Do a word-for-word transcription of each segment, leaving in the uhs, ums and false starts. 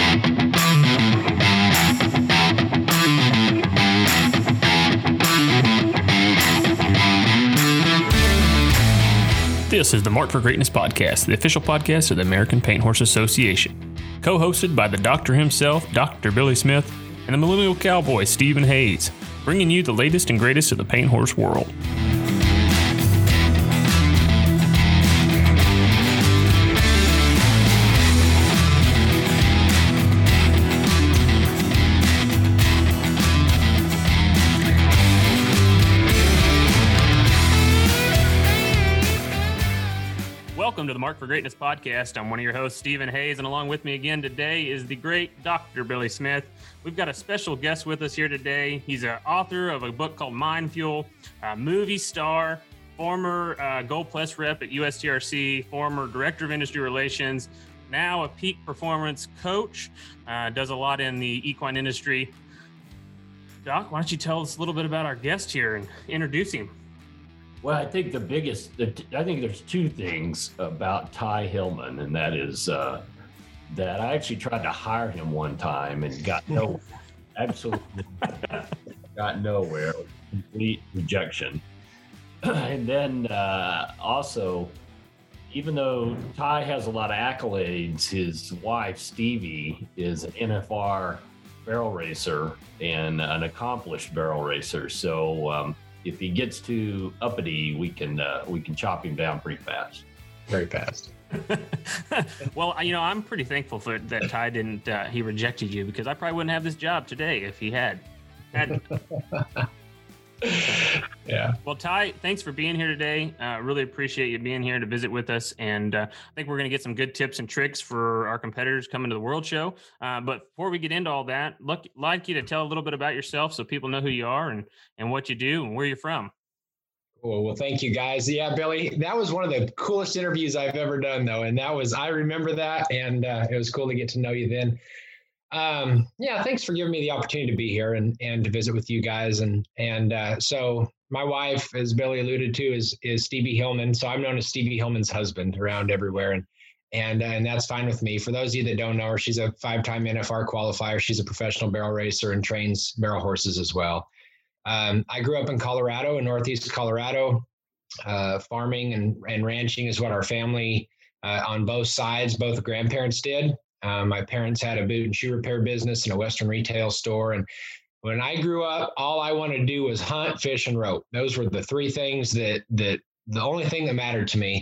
This is the Marked for Greatness podcast, the official podcast of the American Paint Horse Association. Co-hosted by the doctor himself, Doctor Billy Smith, and the millennial cowboy, Stephen Hayes, bringing you the latest and greatest of the paint horse world. Welcome to the Marked for Greatness podcast. I'm one of your hosts, Stephen Hayes, and along with me again today is the great Doctor Billy Smith. We've got a special guest with us here today. He's an author of a book called Mind Fuel, a movie star, former uh, Gold Plus rep at U S T R C, former director of industry relations, now a peak performance coach, uh, does a lot in the equine industry. Doc, why don't you tell us a little bit about our guest here and introduce him? Well, I think the biggest, the, I think there's two things about Ty Hillman, and that is uh, that I actually tried to hire him one time and got nowhere. Absolutely got nowhere. Complete rejection. And then uh, also, even though Ty has a lot of accolades, his wife, Stevie, is an N F R barrel racer and an accomplished barrel racer. So, um, if he gets too uppity, we can uh, we can chop him down pretty fast. Very fast. Well, you know, I'm pretty thankful for that Ty didn't, uh, he rejected you, because I probably wouldn't have this job today if he had. had. Yeah. Well, Ty, thanks for being here today. Uh, really appreciate you being here to visit with us. And uh, I think we're going to get some good tips and tricks for our competitors coming to the World Show. Uh, but before we get into all that, look, I'd like you to tell a little bit about yourself so people know who you are and, and what you do and where you're from. Cool. Well, thank you, guys. Yeah, Billy, that was one of the coolest interviews I've ever done, though. And that was, I remember that. And uh, it was cool to get to know you then. Um, yeah, thanks for giving me the opportunity to be here and, and to visit with you guys. And, and, uh, so my wife, as Billy alluded to, is, is Stevie Hillman. So I'm known as Stevie Hillman's husband around everywhere. And, and, uh, and that's fine with me. For those of you that don't know her, she's a five-time N F R qualifier. She's a professional barrel racer and trains barrel horses as well. Um, I grew up in Colorado, in Northeast Colorado. Uh, farming and, and ranching is what our family, uh, on both sides, both grandparents did. Um, my parents had a boot and shoe repair business and a Western retail store. And when I grew up, all I wanted to do was hunt, fish, and rope. Those were the three things that, that the only thing that mattered to me.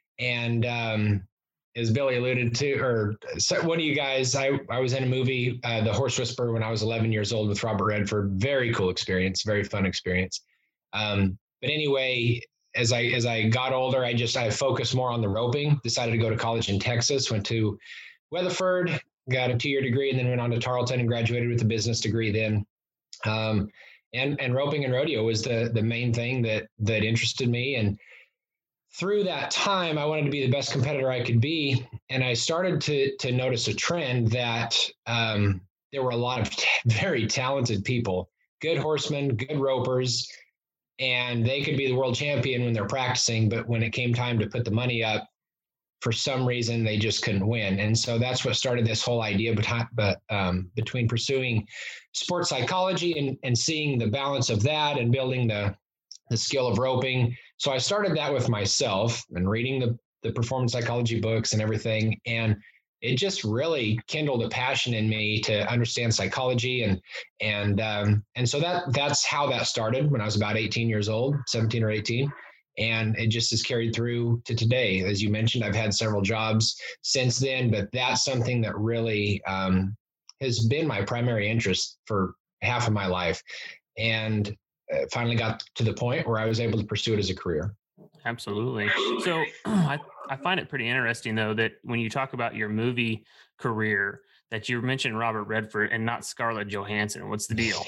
And um, as Billy alluded to, or one of you guys, I, I was in a movie, uh, The Horse Whisperer, when I was eleven years old with Robert Redford. Very cool experience, very fun experience. Um, but anyway, as I, as I got older, I just, I focused more on the roping, decided to go to college in Texas, went to Weatherford, got a two-year degree, and then went on to Tarleton and graduated with a business degree then. Um, and, and roping and rodeo was the, the main thing that, that interested me. And through that time, I wanted to be the best competitor I could be. And I started to, to notice a trend that um, there were a lot of t- very talented people, good horsemen, good ropers, and they could be the world champion when they're practicing. But when it came time to put the money up, for some reason, they just couldn't win. And so that's what started this whole idea behind, but, um, between pursuing sports psychology and, and seeing the balance of that and building the, the skill of roping. So I started that with myself and reading the, the performance psychology books and everything. And it just really kindled a passion in me to understand psychology. And, and, um, and so that, that's how that started when I was about eighteen years old, seventeen or eighteen. And it just has carried through to today. As you mentioned, I've had several jobs since then, but that's something that really um, has been my primary interest for half of my life. And uh, finally got to the point where I was able to pursue it as a career. Absolutely. So I, I find it pretty interesting, though, that when you talk about your movie career, that you mentioned Robert Redford and not Scarlett Johansson. What's the deal?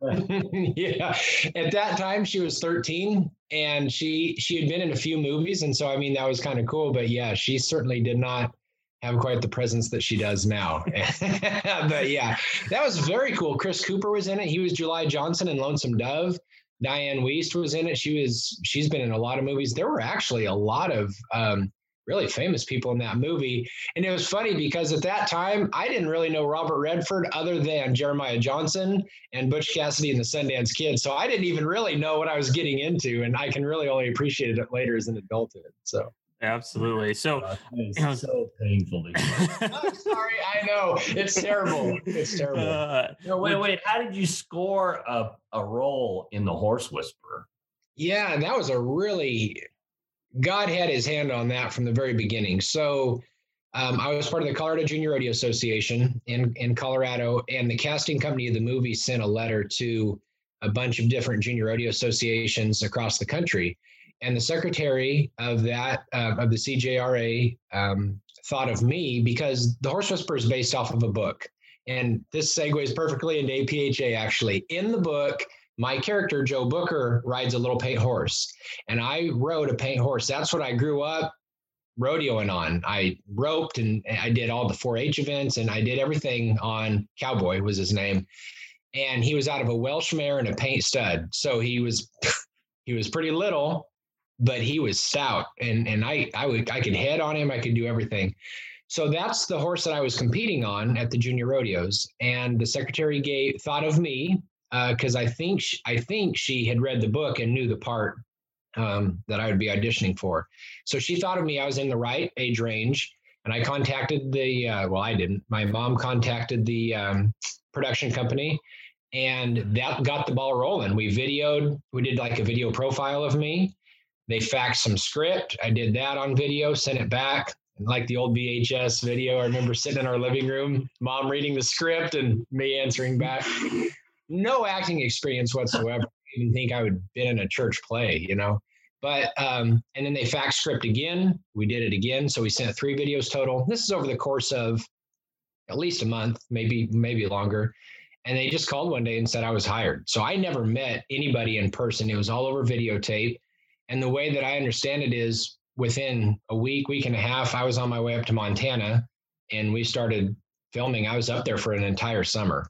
Yeah. At that time, she was thirteen and she, she had been in a few movies. And so, I mean, that was kind of cool, but yeah, she certainly did not have quite the presence that she does now. But yeah, that was very cool. Chris Cooper was in it. He was July Johnson in Lonesome Dove. Diane Wiest was in it. She was, she's been in a lot of movies. There were actually a lot of um, really famous people in that movie. And it was funny because at that time, I didn't really know Robert Redford other than Jeremiah Johnson and Butch Cassidy and the Sundance Kid. So I didn't even really know what I was getting into. And I can really only appreciate it later as an adulthood. So. Absolutely. So, uh, it's so painful to hear. I'm sorry. I know it's terrible. It's terrible. Uh, no, wait, wait. How did you score a, a role in The Horse Whisperer? Yeah, that was a really, God had his hand on that from the very beginning. So um, I was part of the Colorado Junior Rodeo Association in, in Colorado, and the casting company of the movie sent a letter to a bunch of different junior rodeo associations across the country. And the secretary of that, uh, of the C J R A, um, thought of me because The Horse Whisperer is based off of a book. And this segues perfectly into A P H A, actually. In the book, my character, Joe Booker, rides a little paint horse. And I rode a paint horse. That's what I grew up rodeoing on. I roped and I did all the four H events, and I did everything on Cowboy was his name. And he was out of a Welsh mare and a paint stud. So he was he was pretty little, but he was stout, and and I I would I could head on him. I could do everything. So that's the horse that I was competing on at the junior rodeos. And the secretary gave thought of me because uh, I think she, I think she had read the book and knew the part um, that I would be auditioning for. So she thought of me. I was in the right age range, and I contacted the uh, well, I didn't. My mom contacted the um, production company. And that got the ball rolling. We videoed. We did like a video profile of me. They faxed some script. I did that on video, sent it back. Like the old V H S video, I remember sitting in our living room, mom reading the script and me answering back. No acting experience whatsoever. I didn't think I would have been in a church play, you know. But, um, and then they faxed script again. We did it again. So we sent three videos total. This is over the course of at least a month, maybe, maybe longer. And they just called one day and said I was hired. So I never met anybody in person. It was all over videotape. And the way that I understand it is within a week, week and a half, I was on my way up to Montana and we started filming. I was up there for an entire summer.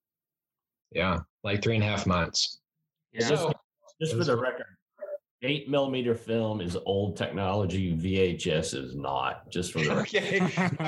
Yeah, like three and a half months. Yeah. So, just for the record, eight millimeter film is old technology. V H S is not. Just for the record. Okay.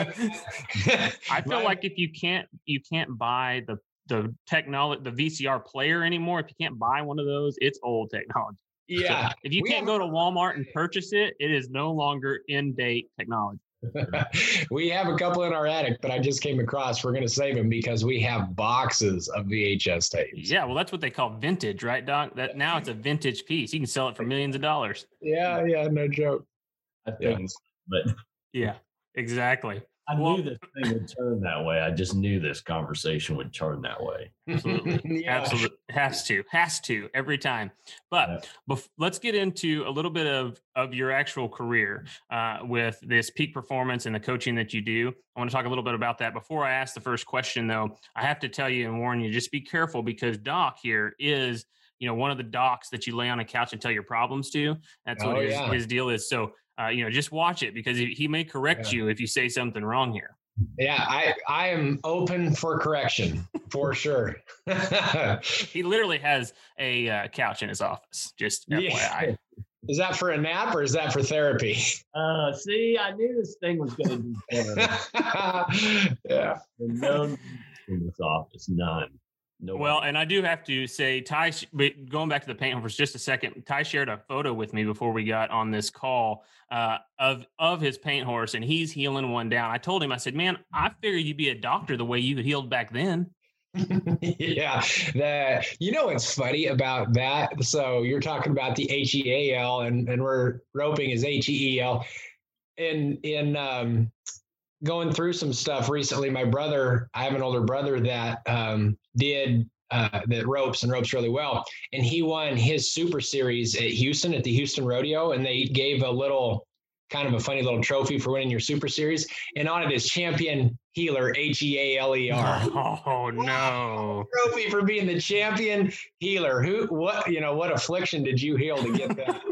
I feel My- like if you can't you can't buy the the technology the V C R player anymore, if you can't buy one of those, it's old technology. Yeah. So if you We can't have- go to Walmart and purchase it, it is no longer in date technology. We have a couple in our attic, but I just came across. We're going to save them because we have boxes of V H S tapes. Yeah, well, that's what they call vintage, right, Doc? That now it's a vintage piece. You can sell it for millions of dollars. Yeah, yeah, no joke. I think, but Yeah, exactly. I Well- knew this thing would turn that way. I just knew this conversation would turn that way. Absolutely. Yeah. Absolutely. Has to. Has to every time. But bef- let's get into a little bit of, of your actual career uh, with this peak performance and the coaching that you do. I want to talk a little bit about that. Before I ask the first question, though, I have to tell you and warn you, just be careful because Doc here is, you know, one of the docs that you lay on a couch and tell your problems to. That's what Oh, his, yeah. his deal is. So, uh, you know, just watch it because he he may correct Yeah. you if you say something wrong here. Yeah, I, I am open for correction for sure. He literally has a uh, couch in his office. Just F Y I. Yeah. Is that for a nap or is that for therapy? Uh, see, I knew this thing was going to be better. Yeah. None in this office, none. No. Well, and I do have to say, Ty, sh- but going back to the paint home for just a second, Ty shared a photo with me before we got on this call uh, of of his paint horse, and he's healing one down. I told him, I said, man, I figured you'd be a doctor the way you had healed back then. Yeah, the you know what's funny about that? So you're talking about the H E A L, and and we're roping is H E E L. In in um, going through some stuff recently, my brother, I have an older brother that um, did uh, that ropes and ropes really well, and he won his Super Series at Houston at the Houston Rodeo, and they gave a little kind of a funny little trophy for winning your Super Series, and on it is champion healer, H E A L E R. Oh, no. Trophy for being the champion healer. Who, what, you know, what affliction did you heal to get that?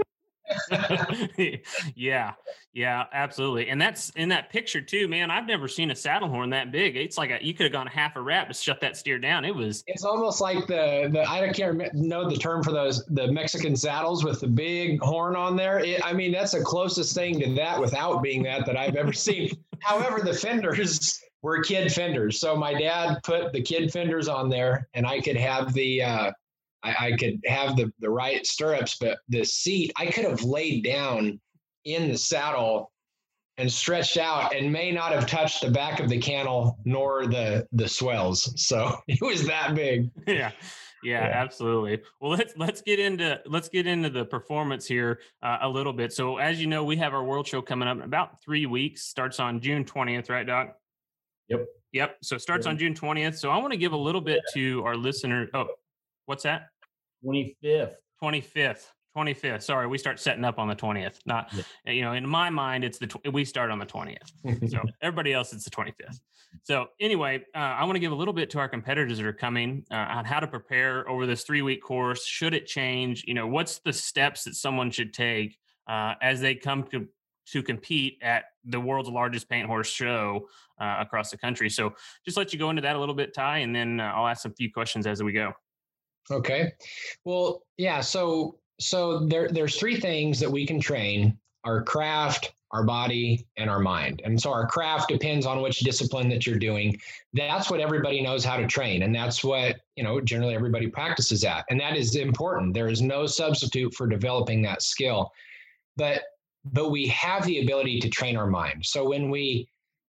yeah, yeah, absolutely. And that's in that picture too, man. I've never seen a saddle horn that big. It's like a, you could have gone half a wrap to shut that steer down. It was. It's almost like the the I can't know the term for those the Mexican saddles with the big horn on there. It, I mean, that's the closest thing to that without being that that I've ever seen. However, the fenders were kid fenders, so my dad put the kid fenders on there, and I could have the. Uh, I, I could have the, the right stirrups, but the seat, I could have laid down in the saddle and stretched out and may not have touched the back of the cantle nor the, the swells. So it was that big. Yeah. Yeah, yeah, absolutely. Well, let's let's get into let's get into the performance here uh, a little bit. So as you know, we have our World Show coming up in about three weeks. Starts on June twentieth, right, Doc? Yep. Yep. So it starts yep. on June twentieth. So I want to give a little bit to our listener. Oh, what's that? twenty-fifth. twenty-fifth. twenty-fifth. Sorry, we start setting up on the twentieth. Not, yeah. you know, in my mind, it's the tw- we start on the twentieth. So everybody else, it's the twenty-fifth. So anyway, uh, I want to give a little bit to our competitors that are coming uh, on how to prepare over this three-week course. Should it change? You know, what's the steps that someone should take uh, as they come to to compete at the world's largest paint horse show uh, across the country? So just let you go into that a little bit, Ty, and then uh, I'll ask a few questions as we go. Okay. Well, yeah. So, so there, there's three things that we can train: our craft, our body, and our mind. And so our craft depends on which discipline that you're doing. That's what everybody knows how to train. And that's what, you know, generally everybody practices at. And that is important. There is no substitute for developing that skill, but, but we have the ability to train our mind. So when we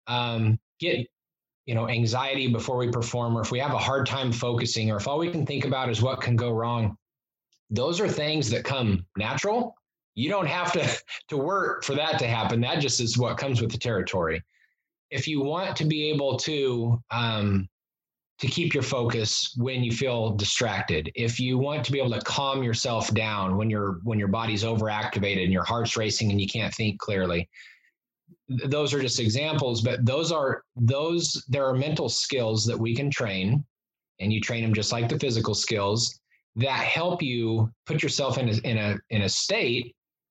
um, get you know, anxiety before we perform, or if we have a hard time focusing, or if all we can think about is what can go wrong, those are things that come natural. You don't have to, to work for that to happen. That just is what comes with the territory. If you want to be able to, um, to keep your focus when you feel distracted, if you want to be able to calm yourself down when you're, when your body's overactivated and your heart's racing and you can't think clearly, those are just examples, but those are those, there are mental skills that we can train, and you train them just like the physical skills that help you put yourself in a, in a, in a state,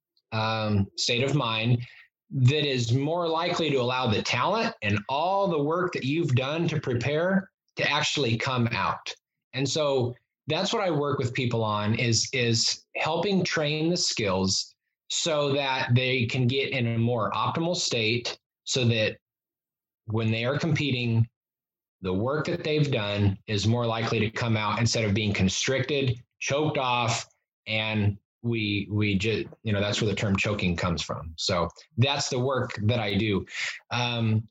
um, state of mind that is more likely to allow the talent and all the work that you've done to prepare to actually come out. And so that's what I work with people on is, is helping train the skills so that they can get in a more optimal state, so that when they are competing, the work that they've done is more likely to come out instead of being constricted, choked off, and we we just, you know, that's where the term choking comes from. So that's the work that I do. Um,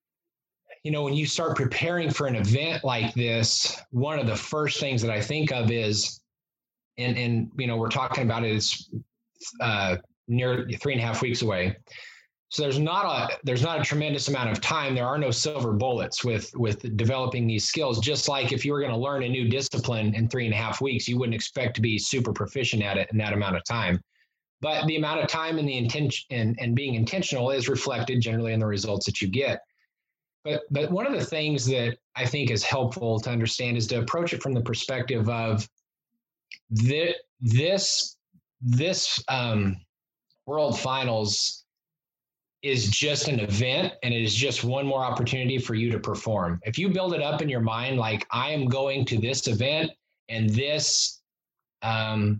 you know, when you start preparing for an event like this, one of the first things that I think of is, and and you know, we're talking about it, it's uh, near three and a half weeks away. So there's not a, there's not a tremendous amount of time. There are no silver bullets with, with developing these skills. Just like if you were going to learn a new discipline in three and a half weeks, you wouldn't expect to be super proficient at it in that amount of time. But the amount of time and the intention and, and being intentional is reflected generally in the results that you get. But, but one of the things that I think is helpful to understand is to approach it from the perspective of the, this This um, World Finals is just an event, and it is just one more opportunity for you to perform. If you build it up in your mind, like I am going to this event and this, um,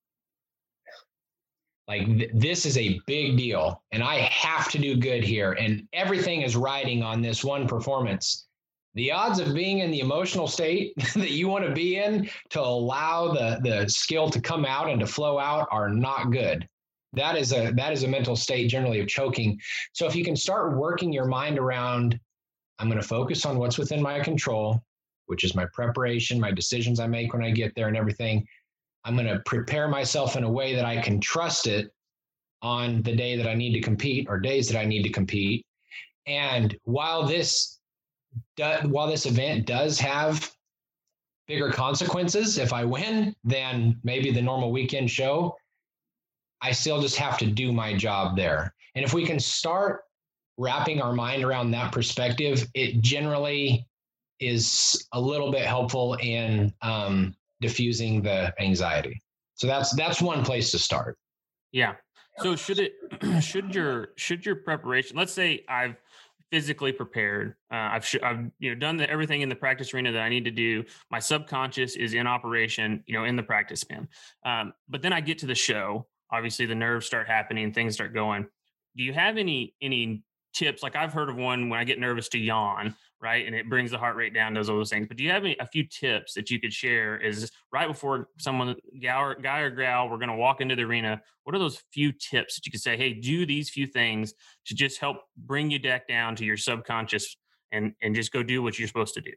like th- this is a big deal and I have to do good here, and everything is riding on this one performance, the odds of being in the emotional state that you want to be in to allow the, the skill to come out and to flow out are not good. That is a, that is a mental state generally of choking. So if you can start working your mind around, I'm going to focus on what's within my control, which is my preparation, my decisions I make when I get there and everything. I'm going to prepare myself in a way that I can trust it on the day that I need to compete or days that I need to compete. And while this while this event does have bigger consequences if I win than maybe the normal weekend show, I still just have to do my job there. And if we can start wrapping our mind around that perspective, it generally is a little bit helpful in um, diffusing the anxiety. So that's that's one place to start. Yeah. So should it, should your, should your preparation, let's say I've physically prepared, uh, I've, sh- I've, you know, done the, everything in the practice arena that I need to do. My subconscious is in operation, you know, in the practice span. Um, but then I get to the show, obviously the nerves start happening, things start going. Do you have any, any tips? Like I've heard of one when I get nervous to yawn, right? And it brings the heart rate down, does all those things. But do you have any, a few tips that you could share is right before someone, guy or, guy or gal, we're going to walk into the arena? What are those few tips that you could say, hey, do these few things to just help bring you back down to your subconscious and, and just go do what you're supposed to do?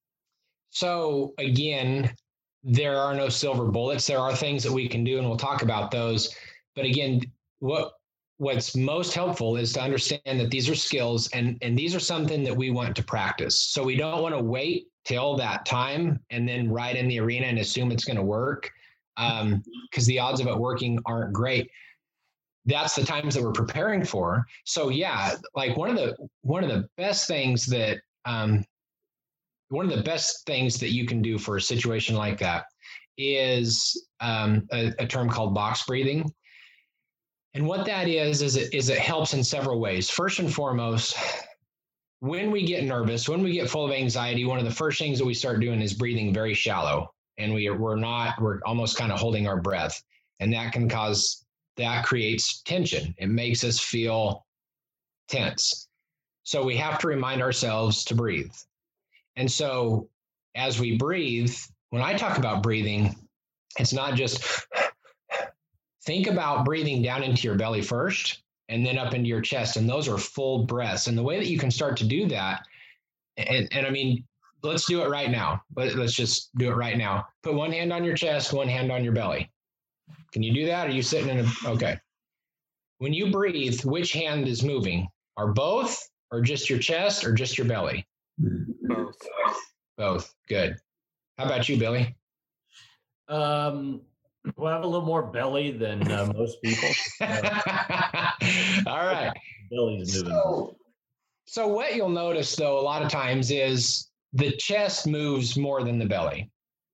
So again, there are no silver bullets. There are things that we can do, and we'll talk about those. But again, what what's most helpful is to understand that these are skills, and, and these are something that we want to practice. So we don't want to wait till that time and then ride in the arena and assume it's going to work, um, because the odds of it working aren't great. That's the times that we're preparing for. So yeah, like one of the one of the best things that um, one of the best things that you can do for a situation like that is um, a, a term called box breathing. And what that is, is it, is it helps in several ways. First and foremost, when we get nervous, when we get full of anxiety, one of the first things that we start doing is breathing very shallow. And we are, we're not, we're almost kind of holding our breath. And that can cause, that creates tension. It makes us feel tense. So we have to remind ourselves to breathe. And so as we breathe, when I talk about breathing, it's not just think about breathing down into your belly first and then up into your chest. And those are full breaths. And the way that you can start to do that, and, and I mean, let's do it right now. Let, let's just do it right now. Put one hand on your chest, one hand on your belly. Can you do that? Are you sitting in a, okay. When you breathe, which hand is moving? Are both, or just your chest, or just your belly? Both. Both. Good. How about you, Billy? Um, well, I have a little more belly than uh, most people. Uh, All right. Belly's moving. So, so what you'll notice, though, a lot of times is the chest moves more than the belly.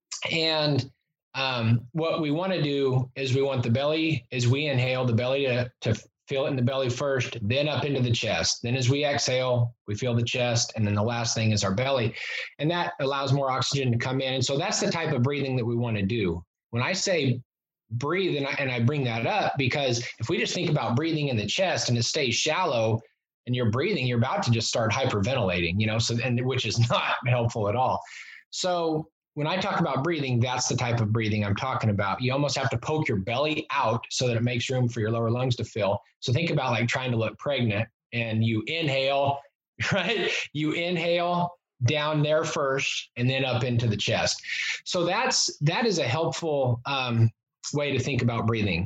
And um, what we want to do is we want the belly, as we inhale, the belly to, to feel it in the belly first, then up into the chest. Then as we exhale, we feel the chest. And then the last thing is our belly. And that allows more oxygen to come in. And so that's the type of breathing that we want to do. When I say breathe, and I, and I bring that up because if we just think about breathing in the chest and it stays shallow and you're breathing, you're about to just start hyperventilating, you know, so, and which is not helpful at all. So when I talk about breathing, that's the type of breathing I'm talking about. You almost have to poke your belly out so that it makes room for your lower lungs to fill. So think about like trying to look pregnant, and you inhale, right? You inhale down there first and then up into the chest. So that's, that is a helpful um, way to think about breathing.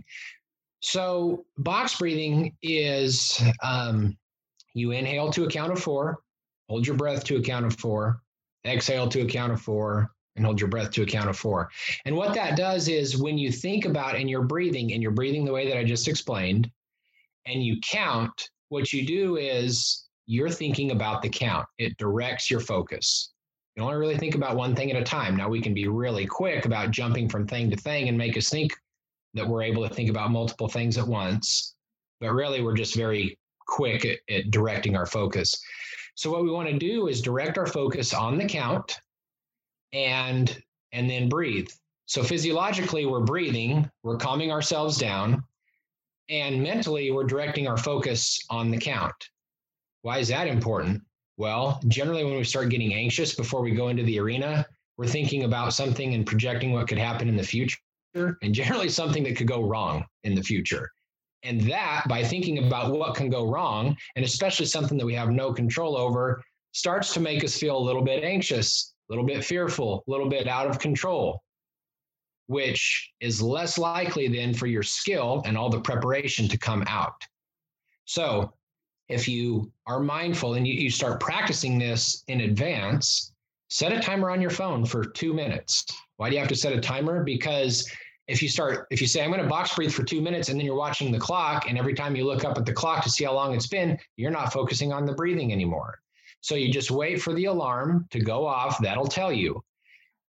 So box breathing is um, you inhale to a count of four, hold your breath to a count of four, exhale to a count of four, and hold your breath to a count of four. And what that does is when you think about and you're breathing and you're breathing the way that I just explained, and you count, what you do is you're thinking about the count. It directs your focus. You only really think about one thing at a time. Now we can be really quick about jumping from thing to thing and make us think that we're able to think about multiple things at once, but really we're just very quick at, at directing our focus. So what we want to do is direct our focus on the count and, and then breathe. So physiologically we're breathing, we're calming ourselves down, and mentally we're directing our focus on the count. Why is that important? Well, generally when we start getting anxious before we go into the arena, we're thinking about something and projecting what could happen in the future, and generally something that could go wrong in the future. And that, by thinking about what can go wrong, and especially something that we have no control over, starts to make us feel a little bit anxious, a little bit fearful, a little bit out of control, which is less likely then for your skill and all the preparation to come out. So if you are mindful and you, you start practicing this in advance, set a timer on your phone for two minutes. Why do you have to set a timer? Because if you start, if you say, I'm going to box breathe for two minutes, and then you're watching the clock, and every time you look up at the clock to see how long it's been, you're not focusing on the breathing anymore. So you just wait for the alarm to go off. That'll tell you.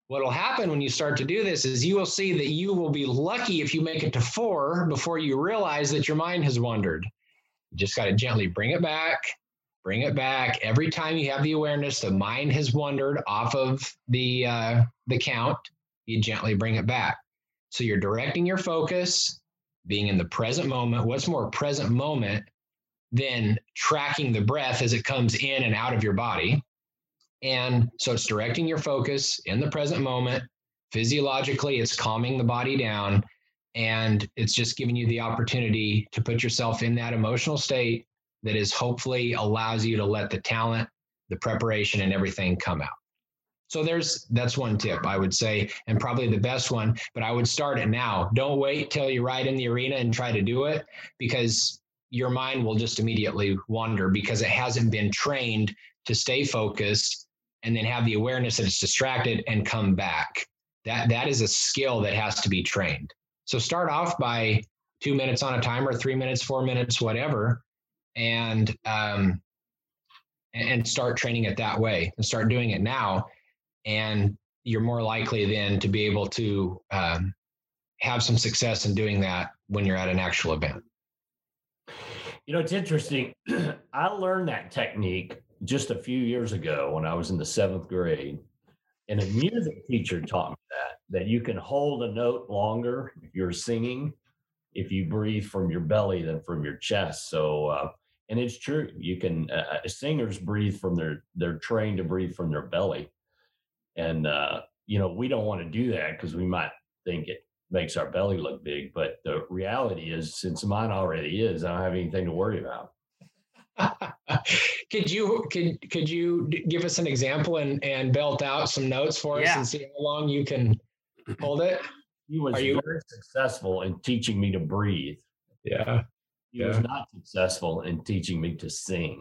What'll happen when you start to do this is you will see that you will be lucky if you make it to four before you realize that your mind has wandered. You just got to gently bring it back, bring it back. Every time you have the awareness, the mind has wandered off of the, uh, the count, you gently bring it back. So you're directing your focus, being in the present moment. What's more present moment than tracking the breath as it comes in and out of your body? And so it's directing your focus in the present moment. Physiologically, it's calming the body down, and it's just giving you the opportunity to put yourself in that emotional state that is hopefully allows you to let the talent, the preparation, and everything come out. So there's, that's one tip I would say, and probably the best one, but I would start it now. Don't wait till you're right in the arena and try to do it, because your mind will just immediately wander because it hasn't been trained to stay focused and then have the awareness that it's distracted and come back. That, that is a skill that has to be trained. So start off by two minutes on a timer, three minutes, four minutes, whatever, and, um, and start training it that way and start doing it now. And you're more likely then to be able to um, have some success in doing that when you're at an actual event. You know, it's interesting. I learned that technique just a few years ago when I was in the seventh grade. And a music teacher taught me that, that you can hold a note longer if you're singing, if you breathe from your belly than from your chest. So, uh, and it's true. You can, uh, singers breathe from their, they're trained to breathe from their belly. And, uh, you know, we don't want to do that because we might think it makes our belly look big. But the reality is, since mine already is, I don't have anything to worry about. could you could could you give us an example and, and belt out some notes for yeah. us and see how long you can hold it? He was you- very successful in teaching me to breathe. Yeah. He yeah. was not successful in teaching me to sing.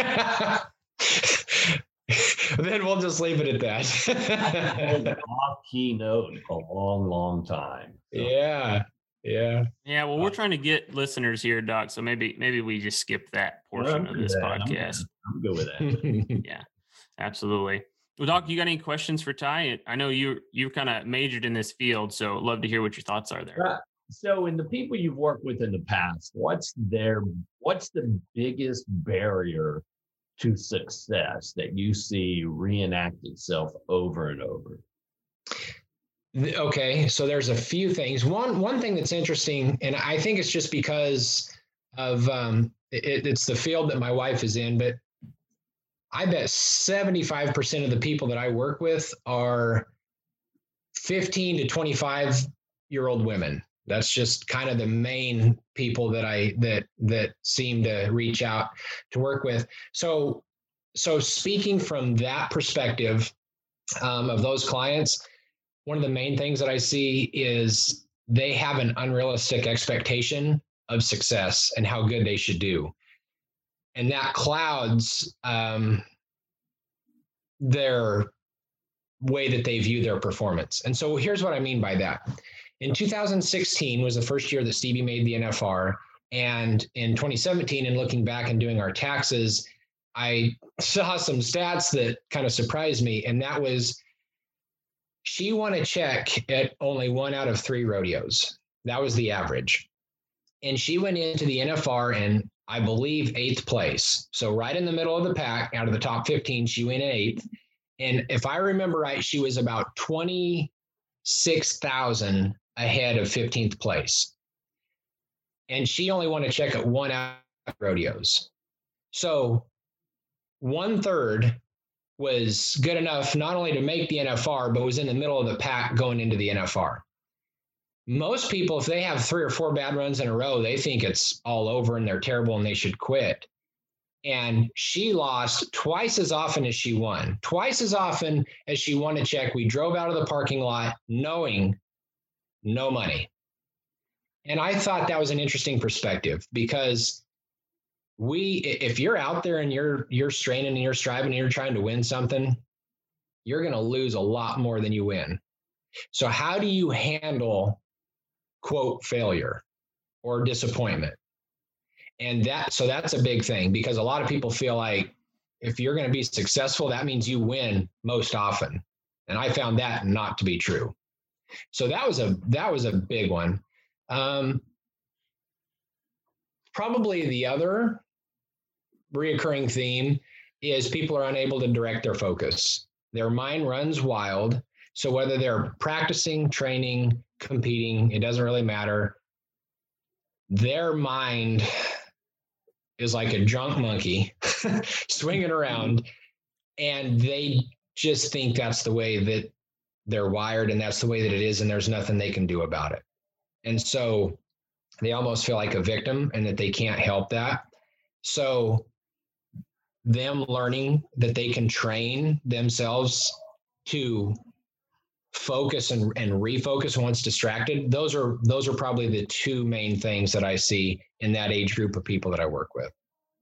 Then we'll just leave it at that. I held an off-key note a long, long time. So. Yeah, yeah, yeah. Well, we're trying to get listeners here, Doc. So maybe, maybe we just skip that portion of this podcast. I'm, I'm good with that. Yeah, absolutely. Well, Doc, you got any questions for Ty? I know you you kind of majored in this field, so I'd love to hear what your thoughts are there. Uh, so, in the people you've worked with in the past, what's their what's the biggest barrier to success that you see reenact itself over and over? Okay, so there's a few things. One one thing that's interesting, and I think it's just because of um, it, it's the field that my wife is in, but I bet seventy-five percent of the people that I work with are fifteen to twenty-five year old women. That's just kind of the main people that I that that seem to reach out to work with. So so speaking from that perspective um, of those clients, one of the main things that I see is they have an unrealistic expectation of success and how good they should do. And that clouds um, their way that they view their performance. And so here's what I mean by that. In two thousand sixteen was the first year that Stevie made the N F R. And in twenty seventeen, and looking back and doing our taxes, I saw some stats that kind of surprised me. And that was, she won a check at only one out of three rodeos. That was the average. And she went into the N F R in, I believe, eighth place. So right in the middle of the pack, out of the top fifteen, she went in eighth. And if I remember right, she was about twenty-six thousand ahead of fifteenth place. And she only won a check at one out of rodeos. So one third was good enough not only to make the N F R, but was in the middle of the pack going into the N F R. Most people, if they have three or four bad runs in a row, they think it's all over and they're terrible and they should quit. And she lost twice as often as she won. Twice as often as she won a check, we drove out of the parking lot knowing no money. And I thought that was an interesting perspective, because we, if you're out there and you're you're straining and you're striving and you're trying to win something, you're going to lose a lot more than you win. So how do you handle, quote, failure or disappointment? And that, so that's a big thing, because a lot of people feel like if you're going to be successful, that means you win most often. And I found that not to be true. So that was a, that was a big one. Um, probably the other reoccurring theme is people are unable to direct their focus. Their mind runs wild. So whether they're practicing, training, competing, it doesn't really matter. Their mind is like a drunk monkey swinging around, and they just think that's the way that they're wired and that's the way that it is, and there's nothing they can do about it. And so they almost feel like a victim and that they can't help that. So them learning that they can train themselves to focus and, and refocus once distracted, those are those are probably the two main things that I see in that age group of people that I work with.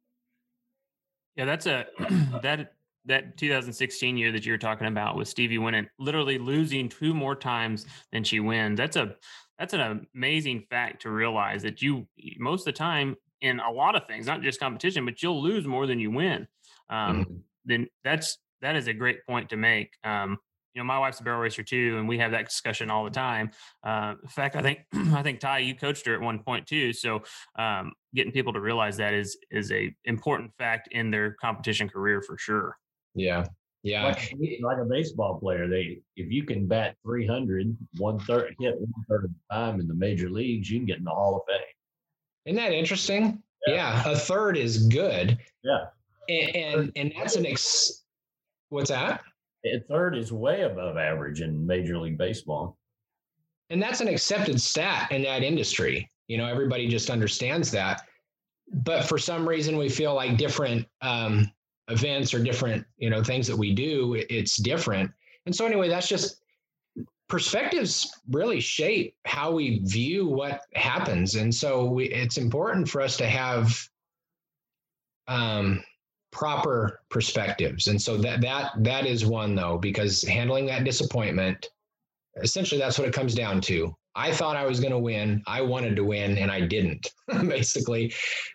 Yeah, that's a that that two thousand sixteen year that you were talking about with Stevie Winant, literally losing two more times than she wins. That's a that's an amazing fact to realize, that you most of the time in a lot of things, not just competition, but you'll lose more than you win. Um, mm-hmm. Then that's that is a great point to make. Um, you know, my wife's a barrel racer too, and we have that discussion all the time. Uh, in fact, I think I think Ty, you coached her at one point too. So um, getting people to realize that is is a important fact in their competition career for sure. Yeah, yeah. Like, like a baseball player, they if you can bat three hundred, one third hit one third of the time in the major leagues, you can get in the Hall of Fame. Isn't that interesting? Yeah, yeah, a third is good. Yeah, and and, and that's an ex. What's that? A third is way above average in Major League Baseball. And that's an accepted stat in that industry. You know, everybody just understands that. But for some reason, we feel like different um, events or different, you know, things that we do, it's different. And so anyway, that's just perspectives really shape how we view what happens. And so we, it's important for us to have um, proper perspectives. And so that, that, that is one though, because handling that disappointment, essentially that's what it comes down to. I thought I was going to win. I wanted to win and I didn't, basically.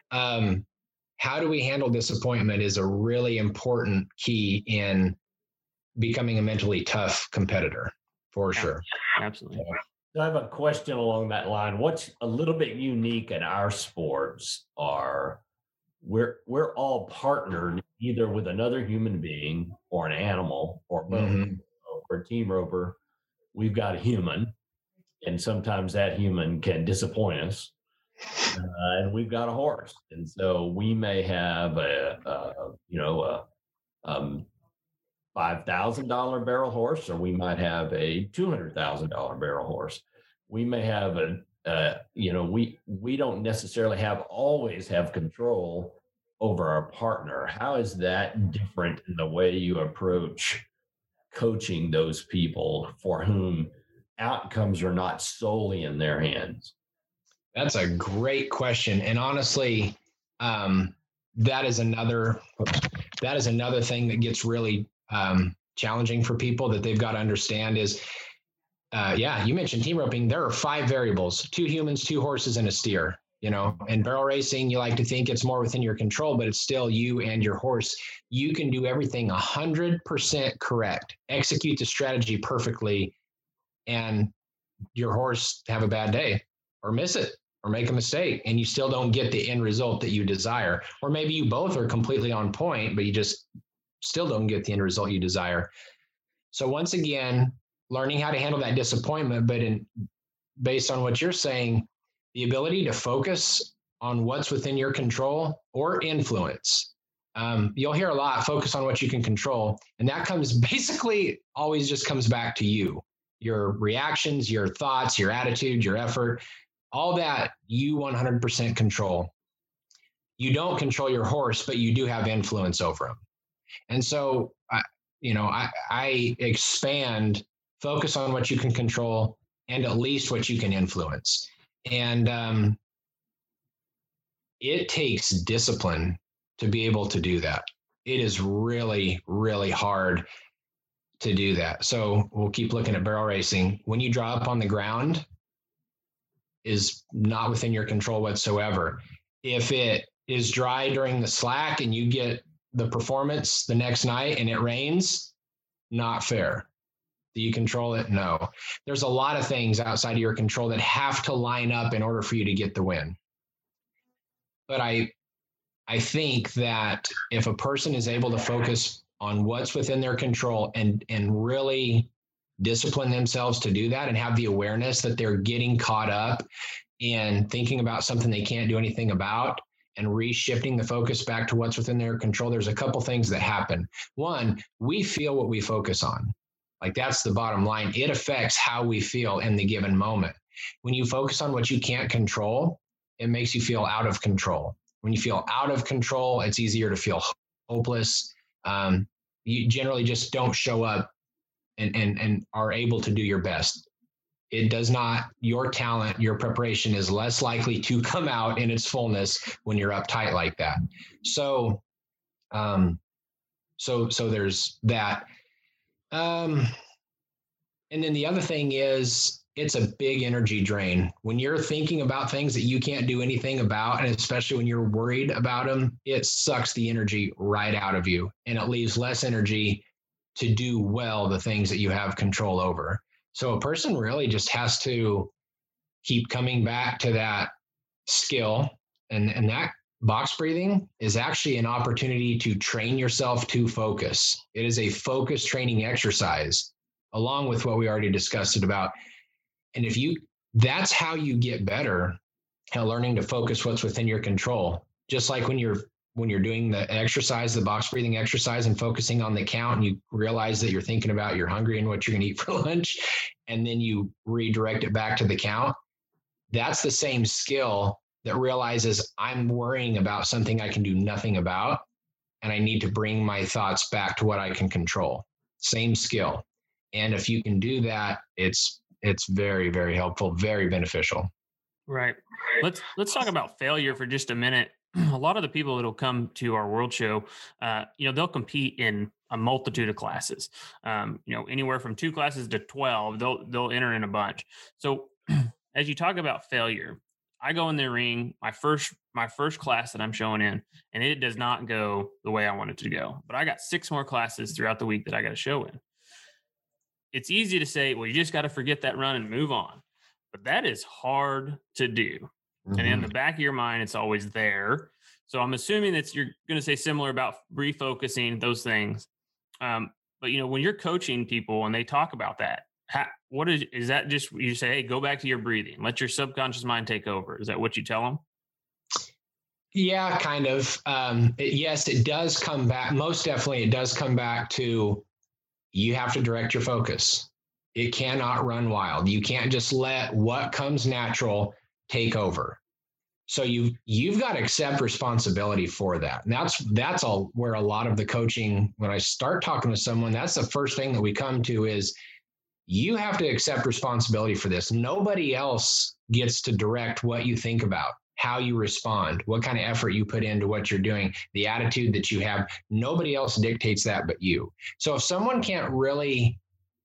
Um, how do we handle disappointment is a really important key in becoming a mentally tough competitor, for sure. Absolutely. So I have a question along that line. What's a little bit unique in our sports are we're we're all partnered either with another human being or an animal or both. Mm-hmm. So for a team roper, we've got a human, and sometimes that human can disappoint us. Uh, and we've got a horse, and so we may have a, a you know a um, five thousand dollar barrel horse, or we might have a two hundred thousand dollar barrel horse. We may have a uh, you know we we don't necessarily have always have control over our partner. How is that different in the way you approach coaching those people for whom outcomes are not solely in their hands? That's a great question. And honestly, um, that is another, that is another thing that gets really um, challenging for people that they've got to understand is, uh, yeah, you mentioned team roping. There are five variables, two humans, two horses, and a steer, you know, and barrel racing, you like to think it's more within your control, but it's still you and your horse. You can do everything a hundred percent correct, execute the strategy perfectly, and your horse have a bad day or miss it or make a mistake, and you still don't get the end result that you desire. Or maybe you both are completely on point, but you just still don't get the end result you desire. So once again, learning how to handle that disappointment, but in based on what you're saying, the ability to focus on what's within your control or influence. Um, you'll hear a lot, focus on what you can control. And that comes basically always just comes back to you, your reactions, your thoughts, your attitude, your effort, all that you one hundred percent control. You don't control your horse, but you do have influence over him. And so, I, you know, I, I expand, focus on what you can control and at least what you can influence. And um, it takes discipline to be able to do that. It is really, really hard to do that. So we'll keep looking at barrel racing. When you draw up on the ground is not within your control whatsoever. If it is dry during the slack and you get the performance the next night and it rains, not fair. Do you control it? No. There's a lot of things outside of your control that have to line up in order for you to get the win. But I, I think that if a person is able to focus on what's within their control and, and really discipline themselves to do that and have the awareness that they're getting caught up in thinking about something they can't do anything about and reshifting the focus back to what's within their control, there's a couple things that happen. One, we feel what we focus on. Like that's the bottom line. It affects how we feel in the given moment. When you focus on what you can't control, it makes you feel out of control. When you feel out of control, it's easier to feel hopeless. Um, you generally just don't show up and, and, and are able to do your best. It does not, your talent, your preparation is less likely to come out in its fullness when you're uptight like that. So, um, so, so there's that. Um, and then the other thing is, it's a big energy drain. When you're thinking about things that you can't do anything about, and especially when you're worried about them, it sucks the energy right out of you, and it leaves less energy to do well the things that you have control over. So a person really just has to keep coming back to that skill, and, and that box breathing is actually an opportunity to train yourself to focus. It is a focus training exercise, along with what we already discussed it about. And if you, that's how you get better at learning to focus what's within your control. Just like when you're, when you're doing the exercise, the box breathing exercise, and focusing on the count, and you realize that you're thinking about you're hungry and what you're going to eat for lunch, and then you redirect it back to the count. That's the same skill that realizes I'm worrying about something I can do nothing about, and I need to bring my thoughts back to what I can control. Same skill. And if you can do that, it's it's very, very helpful, very beneficial. Right. Let's let's talk about failure for just a minute. A lot of the people that'll come to our world show, uh, you know, they'll compete in a multitude of classes. Um, you know, anywhere from two classes to twelve, they'll they'll enter in a bunch. So as you talk about failure, I go in the ring, my first my first class that I'm showing in, and it does not go the way I want it to go. But I got six more classes throughout the week that I got to show in. It's easy to say, well, you just got to forget that run and move on. But that is hard to do. Mm-hmm. And in the back of your mind, it's always there. So I'm assuming that you're going to say similar about refocusing those things. Um, but, you know, when you're coaching people and they talk about that, how, what is, is that just, you say, hey, go back to your breathing, let your subconscious mind take over. Is that what you tell them? Yeah, kind of. Um, it, yes, it does come back. Most definitely it does come back to, you have to direct your focus. It cannot run wild. You can't just let what comes natural take over. So you you've got to accept responsibility for that. And that's that's all where a lot of the coaching, when I start talking to someone, that's the first thing that we come to is you have to accept responsibility for this. Nobody else gets to direct what you think about, how you respond, what kind of effort you put into what you're doing, the attitude that you have. Nobody else dictates that but you. So if someone can't really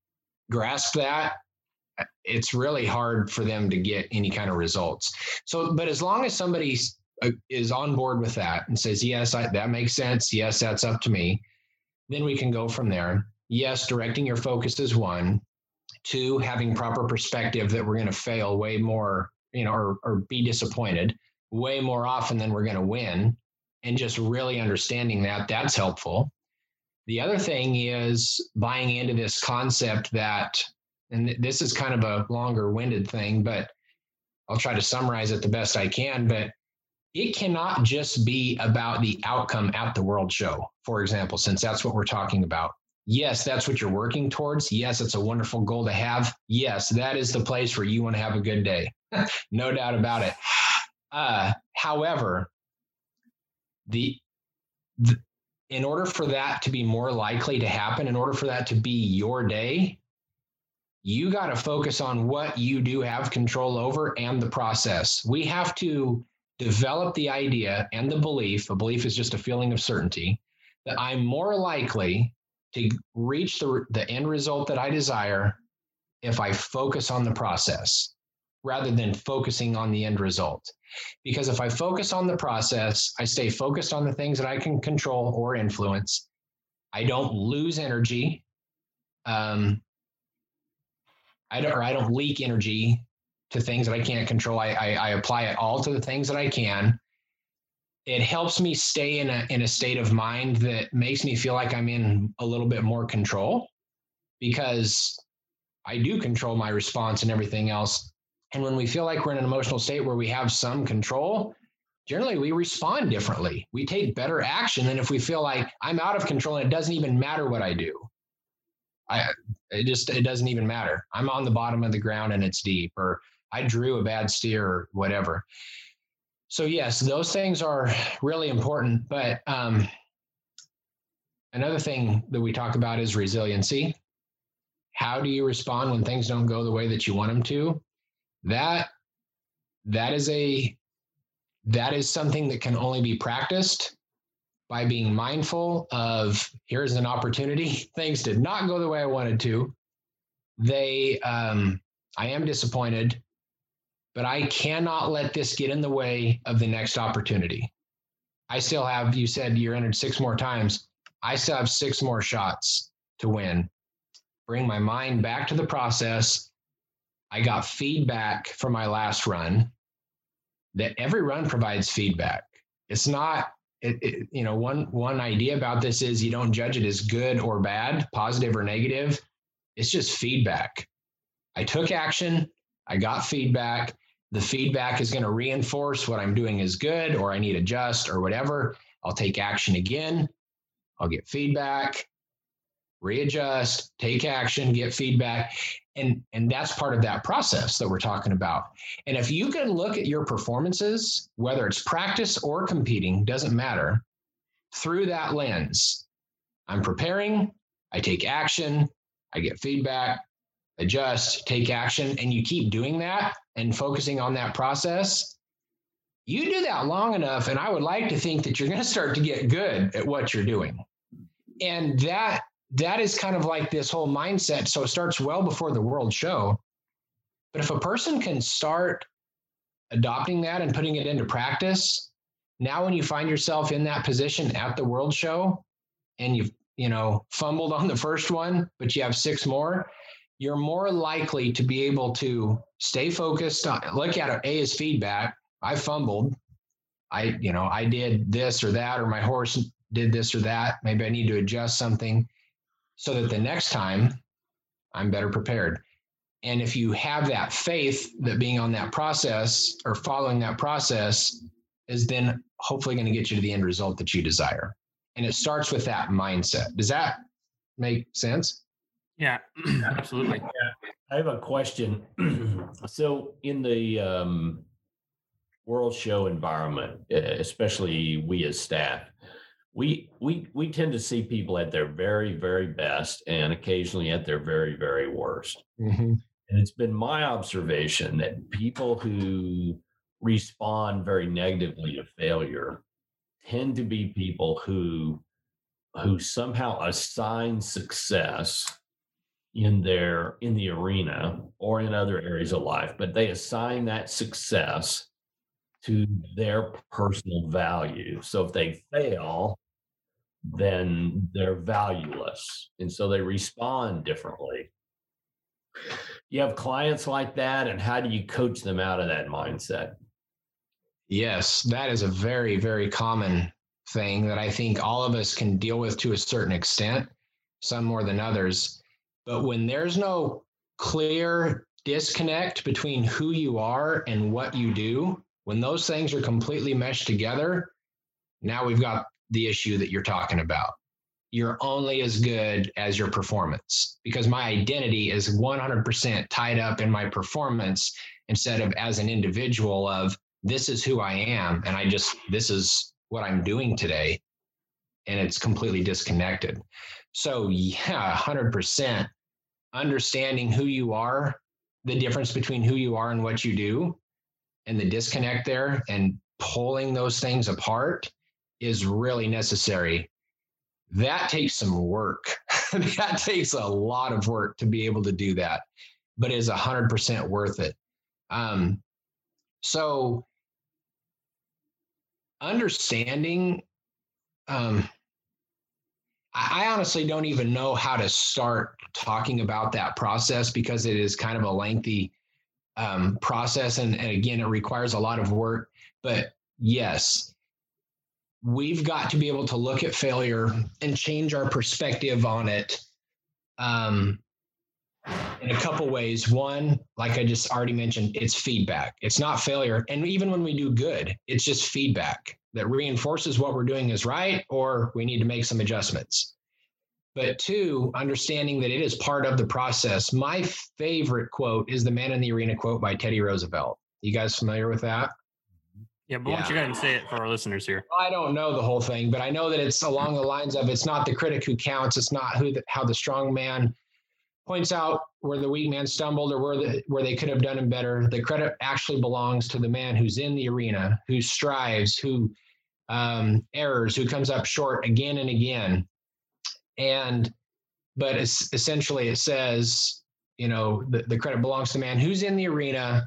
grasp that, it's really hard for them to get any kind of results. So, but as long as somebody is on board with that and says, yes, I, that makes sense. Yes, that's up to me. Then we can go from there. Yes, directing your focus is one. Two, having proper perspective that we're going to fail way more, you know, or, or be disappointed way more often than we're going to win. And just really understanding that, that's helpful. The other thing is buying into this concept that, and this is kind of a longer winded thing, but I'll try to summarize it the best I can, but it cannot just be about the outcome at the World Show, for example, since that's what we're talking about. Yes, that's what you're working towards. Yes, it's a wonderful goal to have. Yes, that is the place where you want to have a good day. No doubt about it. Uh, however, the, the in order for that to be more likely to happen, in order for that to be your day, you got to focus on what you do have control over and the process. We have to develop the idea and the belief, a belief is just a feeling of certainty, that I'm more likely to reach the, the end result that I desire if I focus on the process rather than focusing on the end result. Because if I focus on the process, I stay focused on the things that I can control or influence. I don't lose energy. Um, I don't, or I don't leak energy to things that I can't control. I, I, I apply it all to the things that I can. It helps me stay in a, in a state of mind that makes me feel like I'm in a little bit more control, because I do control my response and everything else. And when we feel like we're in an emotional state where we have some control, generally we respond differently. We take better action than if we feel like I'm out of control and it doesn't even matter what I do. I, it just, it doesn't even matter. I'm on the bottom of the ground and it's deep, or I drew a bad steer or whatever. So yes, those things are really important. But um, another thing that we talk about is resiliency. How do you respond when things don't go the way that you want them to? That, that is a, that is something that can only be practiced by being mindful of, here's an opportunity. Things did not go the way I wanted to. They, um, I am disappointed, but I cannot let this get in the way of the next opportunity. I still have, you said you're entered six more times. I still have six more shots to win. Bring my mind back to the process. I got feedback from my last run. That every run provides feedback. It's not, it, it, you know, one, one idea about this is you don't judge it as good or bad, positive or negative. It's just feedback. I took action. I got feedback. The feedback is going to reinforce what I'm doing is good, or I need to adjust or whatever. I'll take action again. I'll get feedback, readjust, take action, get feedback. And, and that's part of that process that we're talking about. And if you can look at your performances, whether it's practice or competing, doesn't matter, through that lens, I'm preparing, I take action, I get feedback, adjust, take action, and you keep doing that and focusing on that process, you do that long enough, and I would like to think that you're going to start to get good at what you're doing. And that That is kind of like this whole mindset. So it starts well before the World Show. But if a person can start adopting that and putting it into practice, now when you find yourself in that position at the World Show and you've, you know, fumbled on the first one, but you have six more, you're more likely to be able to stay focused on, look at it, A, as feedback. I fumbled. I, you know, I did this or that, or my horse did this or that. Maybe I need to adjust something, so that the next time I'm better prepared. And if you have that faith that being on that process or following that process is then hopefully going to get you to the end result that you desire. And it starts with that mindset. Does that make sense? Yeah, absolutely. Yeah. I have a question. So in the um, World Show environment, especially we as staff, We we we tend to see people at their very, very best and occasionally at their very, very worst. Mm-hmm. And it's been my observation that people who respond very negatively to failure tend to be people who who somehow assign success in their in the arena or in other areas of life, but they assign that success to their personal value. So if they fail, then they're valueless. And so they respond differently. You have clients like that, and how do you coach them out of that mindset? Yes, that is a very, very common thing that I think all of us can deal with to a certain extent, some more than others. But when there's no clear disconnect between who you are and what you do, when those things are completely meshed together, now we've got the issue that you're talking about. You're only as good as your performance, because my identity is one hundred percent tied up in my performance instead of as an individual of this is who I am. And I just, this is what I'm doing today. And it's completely disconnected. So yeah, one hundred percent understanding who you are, the difference between who you are and what you do, and the disconnect there, and pulling those things apart is really necessary. That takes some work. That takes a lot of work to be able to do that, but is one hundred percent worth it. Um, so understanding, um, I honestly don't even know how to start talking about that process because it is kind of a lengthy um, process. And, and again, it requires a lot of work. But yes, we've got to be able to look at failure and change our perspective on it um, in a couple ways. One, like I just already mentioned, it's feedback. It's not failure. And even when we do good, it's just feedback that reinforces what we're doing is right, or we need to make some adjustments. But two, understanding that it is part of the process. My favorite quote is the Man in the Arena quote by Teddy Roosevelt. You guys familiar with that? Yeah, but why don't you go ahead and say it for our listeners here? I don't know the whole thing, but I know that it's along the lines of it's not the critic who counts. It's not who the, how the strong man points out where the weak man stumbled or where the, where they could have done it better. The credit actually belongs to the man who's in the arena, who strives, who um, errors, who comes up short again and again. And, but it's essentially it says, you know, the, the credit belongs to the man who's in the arena,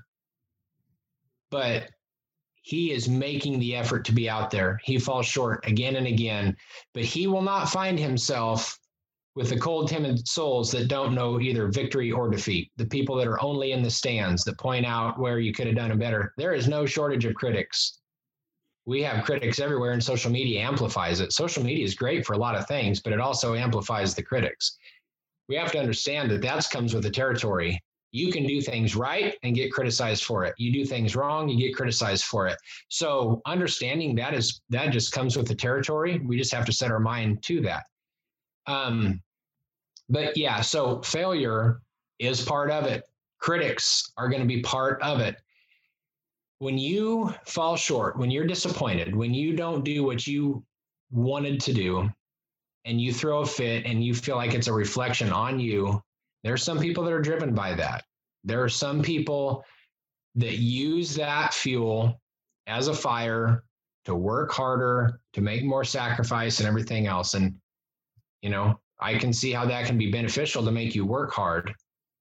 but he is making the effort to be out there. He falls short again and again, but he will not find himself with the cold, timid souls that don't know either victory or defeat, the people that are only in the stands that point out where you could have done it better. There is no shortage of critics. We have critics everywhere, and social media amplifies it. Social media is great for a lot of things, but it also amplifies the critics. We have to understand that that comes with the territory. You can do things right and get criticized for it. You do things wrong, you get criticized for it. So understanding that is that just comes with the territory. We just have to set our mind to that. Um, but yeah, so failure is part of it. Critics are going to be part of it. When you fall short, when you're disappointed, when you don't do what you wanted to do, and you throw a fit and you feel like it's a reflection on you, there are some people that are driven by that. There are some people that use that fuel as a fire to work harder, to make more sacrifice and everything else. And, you know, I can see how that can be beneficial to make you work hard.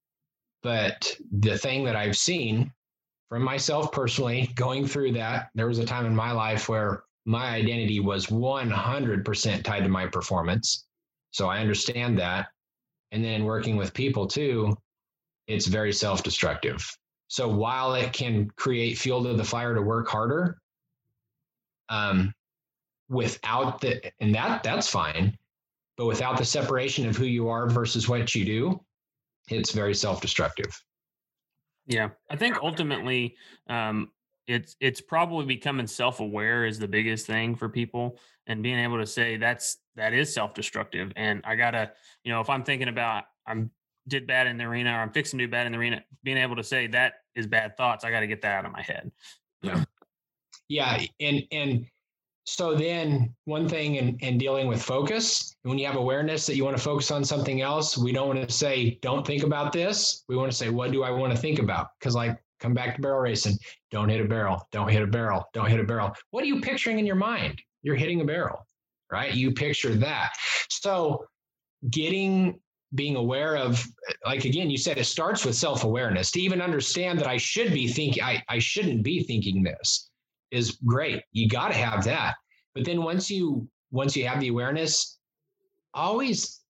But the thing that I've seen from myself personally going through that, there was a time in my life where my identity was one hundred percent tied to my performance. So I understand that. And then working with people too, it's very self-destructive. So while it can create fuel to the fire to work harder, um, without the, and that that's fine, but without the separation of who you are versus what you do, it's very self-destructive. Yeah, I think ultimately, um, it's it's probably becoming self-aware is the biggest thing for people, and being able to say that's that is self-destructive. And I gotta, you know, if I'm thinking about I'm did bad in the arena or I'm fixing to do bad in the arena, being able to say that is bad thoughts. I got to get that out of my head. Yeah, yeah, and and so then one thing in, in dealing with focus, when you have awareness that you want to focus on something else, we don't want to say, don't think about this. We want to say, what do I want to think about? Because like, come back to barrel racing. Don't hit a barrel. Don't hit a barrel. Don't hit a barrel. What are you picturing in your mind? You're hitting a barrel, right? You picture that. So getting, being aware of, like, again, you said it starts with self-awareness. To even understand that I should be thinking, I, I shouldn't be thinking this is great. You got to have that. But then once you, once you have the awareness, always,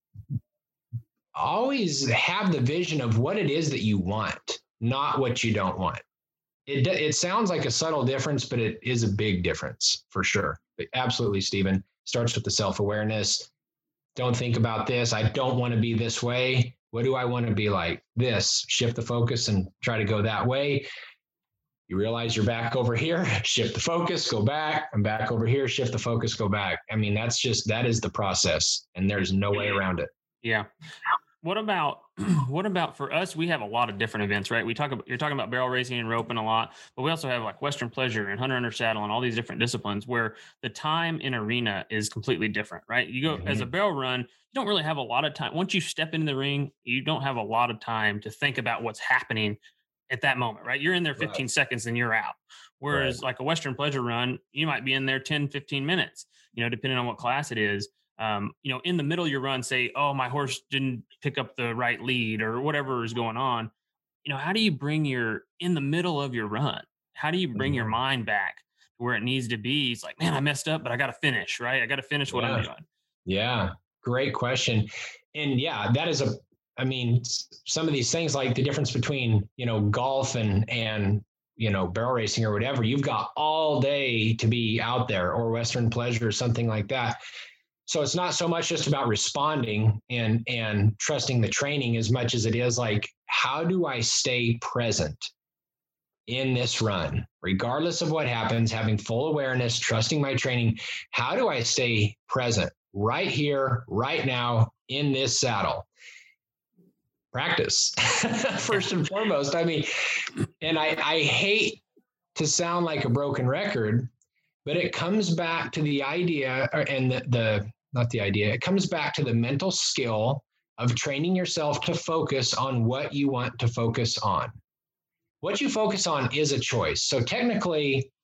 always have the vision of what it is that you want, not what you don't want. It it sounds like a subtle difference, but it is a big difference for sure. But absolutely, Stephen, starts with the self-awareness. Don't think about this. I don't want to be this way. What do I want to be like? This. Shift the focus and try to go that way. You realize you're back over here, shift the focus, go back. I'm back over here, shift the focus, go back. I mean, that's just, that is the process, and there's no way around it. Yeah. What about, what about for us? We have a lot of different events, right? We talk about, you're talking about barrel racing and roping a lot, but we also have like Western Pleasure and Hunter Under Saddle and all these different disciplines where the time in arena is completely different, right? You go mm-hmm. as a barrel run, you don't really have a lot of time. Once you step into the ring, you don't have a lot of time to think about what's happening at that moment, right? You're in there fifteen right. seconds and you're out. Whereas right. like a Western Pleasure run, you might be in there ten, fifteen minutes, you know, depending on what class it is. Um, you know, in the middle of your run, say, oh, my horse didn't pick up the right lead or whatever is going on. You know, how do you bring your, in the middle of your run, how do you bring mm-hmm. your mind back to where it needs to be? It's like, man, I messed up, but I got to finish, right? I got to finish what yeah. I'm doing. Yeah. great question. And yeah, that is a, I mean, some of these things like the difference between, you know, golf and, and, you know, barrel racing or whatever, you've got all day to be out there, or Western Pleasure or something like that. So it's not so much just about responding and, and trusting the training as much as it is like, how do I stay present in this run, regardless of what happens, having full awareness, trusting my training? How do I stay present right here, right now in this saddle? Practice first and foremost. I mean, and I, I hate to sound like a broken record, but it comes back to the idea and the, the, not the idea, it comes back to the mental skill of training yourself to focus on what you want to focus on. What you focus on is a choice. So technically,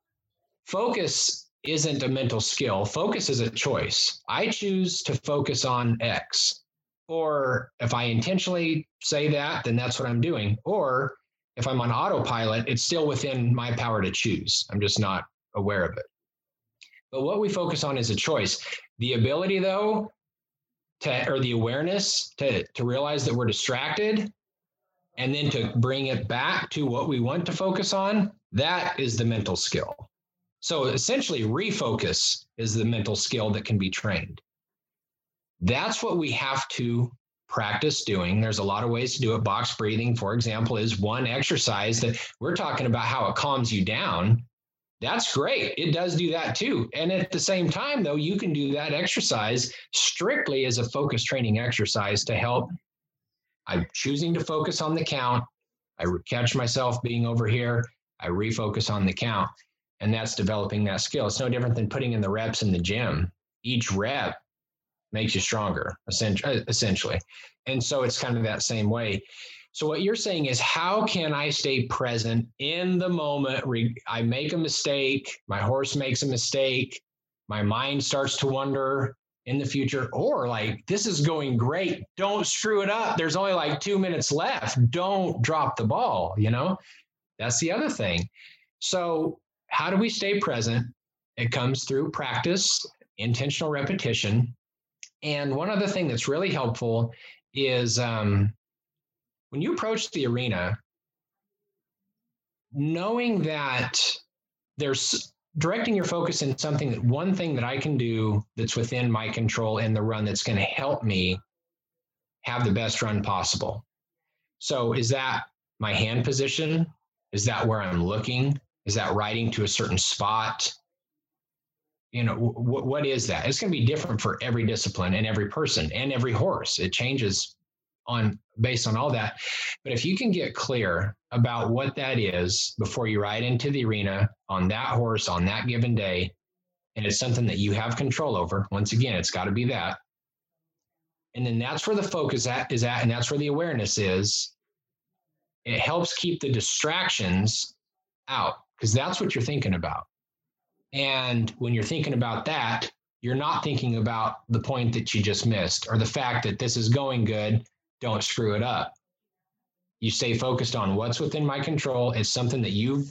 focus isn't a mental skill. Focus is a choice. I choose to focus on X. Or if I intentionally say that, then that's what I'm doing. Or if I'm on autopilot, it's still within my power to choose. I'm just not aware of it. But what we focus on is a choice. The ability, though, to, or the awareness to, to realize that we're distracted and then to bring it back to what we want to focus on, that is the mental skill. So essentially, refocus is the mental skill that can be trained. That's what we have to practice doing. There's a lot of ways to do it. Box breathing, for example, is one exercise that we're talking about how it calms you down. That's great. It does do that too. And at the same time, though, you can do that exercise strictly as a focus training exercise to help. I'm choosing to focus on the count. I catch myself being over here. I refocus on the count. And that's developing that skill. It's no different than putting in the reps in the gym. Each rep makes you stronger, essentially. And so it's kind of that same way. So what you're saying is, how can I stay present in the moment? I make a mistake, my horse makes a mistake, my mind starts to wonder in the future, or like, this is going great, don't screw it up. There's only like two minutes left. Don't drop the ball, you know? That's the other thing. So how do we stay present? It comes through practice, intentional repetition. And one other thing that's really helpful is um, when you approach the arena, knowing that there's directing your focus in something, that one thing that I can do that's within my control in the run that's going to help me have the best run possible. So is that my hand position? Is that where I'm looking? Is that riding to a certain spot? You know, w- what is that? It's going to be different for every discipline and every person and every horse. It changes on based on all that. But if you can get clear about what that is before you ride into the arena on that horse on that given day, and it's something that you have control over, once again, it's got to be that. And then that's where the focus at, is at, and that's where the awareness is. It helps keep the distractions out, because that's what you're thinking about. And when you're thinking about that, you're not thinking about the point that you just missed or the fact that this is going good. Don't screw it up. You stay focused on what's within my control. It's something that you've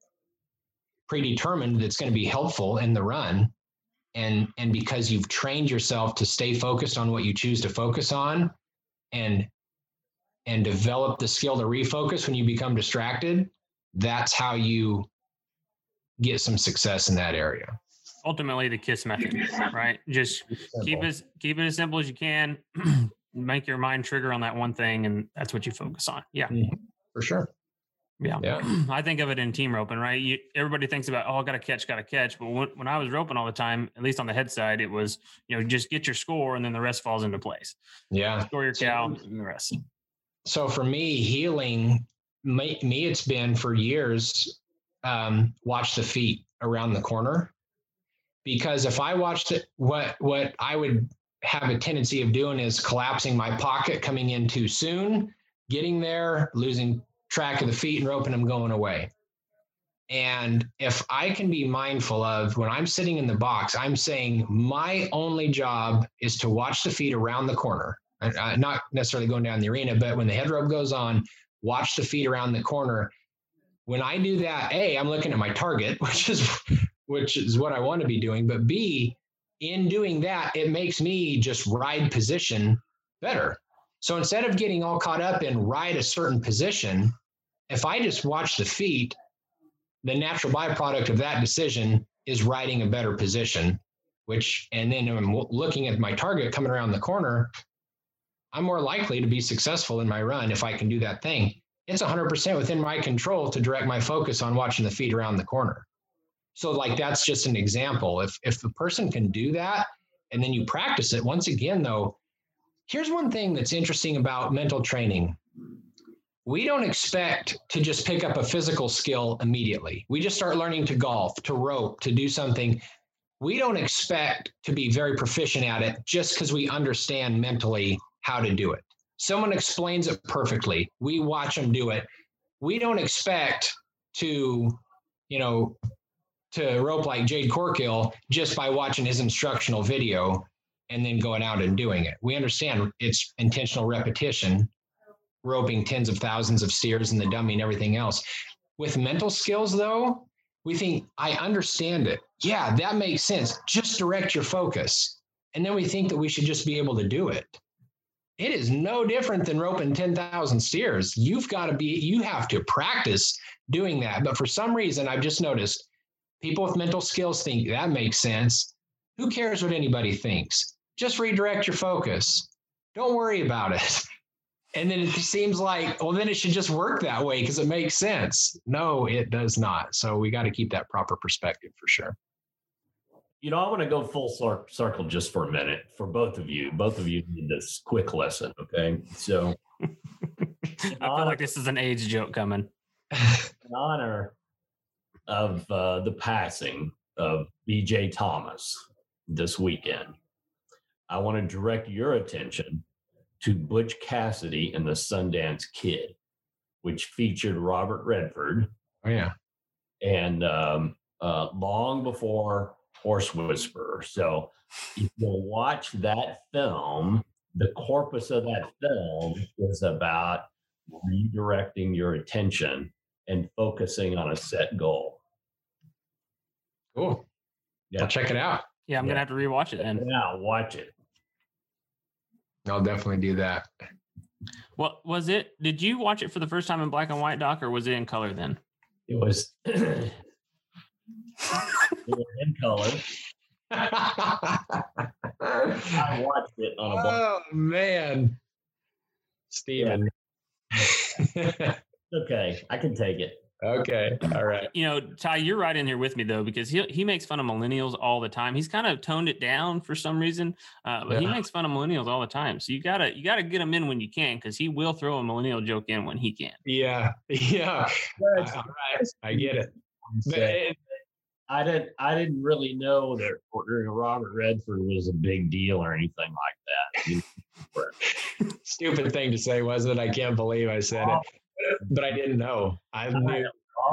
predetermined that's going to be helpful in the run. And, and because you've trained yourself to stay focused on what you choose to focus on and, and develop the skill to refocus when you become distracted, that's how you get some success in that area. Ultimately, the KISS method, right? Just keep it, keep it as simple as you can. Make your mind trigger on that one thing, and that's what you focus on. Yeah, mm-hmm. For sure. Yeah. yeah. I think of it in team roping, right? You, everybody thinks about, oh, I got to catch, got to catch. But when, when I was roping all the time, at least on the head side, it was, you know, just get your score and then the rest falls into place. Yeah. Score your cow and the rest. So for me, healing, me, me it's been for years, um, watch the feet around the corner. Because if I watched it, what, what I would have a tendency of doing is collapsing my pocket, coming in too soon, getting there, losing track of the feet and roping them going away. And if I can be mindful of when I'm sitting in the box, I'm saying my only job is to watch the feet around the corner. Uh, not necessarily going down the arena, but when the head rope goes on, watch the feet around the corner. When I do that, A, I'm looking at my target, which is which is what I want to be doing. But B, in doing that, it makes me just ride position better. So instead of getting all caught up in ride a certain position, if I just watch the feet, the natural byproduct of that decision is riding a better position, which, and then I'm looking at my target coming around the corner, I'm more likely to be successful in my run if I can do that thing. It's one hundred percent within my control to direct my focus on watching the feet around the corner. So like, that's just an example. If, if the person can do that and then you practice it, once again, though, here's one thing that's interesting about mental training. We don't expect to just pick up a physical skill immediately. We just start learning to golf, to rope, to do something. We don't expect to be very proficient at it just because we understand mentally how to do it. Someone explains it perfectly. We watch them do it. We don't expect to, you know, to rope like Jade Corkill just by watching his instructional video and then going out and doing it. We understand it's intentional repetition, roping tens of thousands of steers in the dummy and everything else. With mental skills, though, we think, I understand it. Yeah, that makes sense. Just direct your focus. And then we think that we should just be able to do it. It is no different than roping ten thousand steers. You've got to be, you have to practice doing that. But for some reason, I've just noticed people with mental skills think that makes sense. Who cares what anybody thinks? Just redirect your focus. Don't worry about it. And then it seems like, well, then it should just work that way because it makes sense. No, it does not. So we got to keep that proper perspective for sure. You know, I want to go full circle just for a minute for both of you. Both of you need this quick lesson, okay? So I feel like this is an age joke coming. In honor of uh, the passing of B J Thomas this weekend, I want to direct your attention to Butch Cassidy and the Sundance Kid, which featured Robert Redford. Oh, yeah. And um, uh, long before Horse Whisperer. So if you watch that film, the corpus of that film is about redirecting your attention and focusing on a set goal. Cool. Yeah. I'll check it out. Yeah, I'm yeah. going to have to rewatch it then. Yeah, watch it. I'll definitely do that. What was it? Did you watch it for the first time in black and white, Doc, or was it in color then? It was, it was in color. I watched it on a Oh, man. Steven. Yeah. Okay, I can take it. Okay. All right. You know, Ty, you're right in here with me though, because he he makes fun of millennials all the time. He's kind of toned it down for some reason, uh, but yeah. he makes fun of millennials all the time. So you gotta you gotta get him in when you can, because he will throw a millennial joke in when he can. Yeah, yeah. All right, I get it. But it, I didn't I didn't really know that Robert Redford was a big deal or anything like that. Stupid thing to say, wasn't it? I can't believe I said it. But I didn't know. I knew.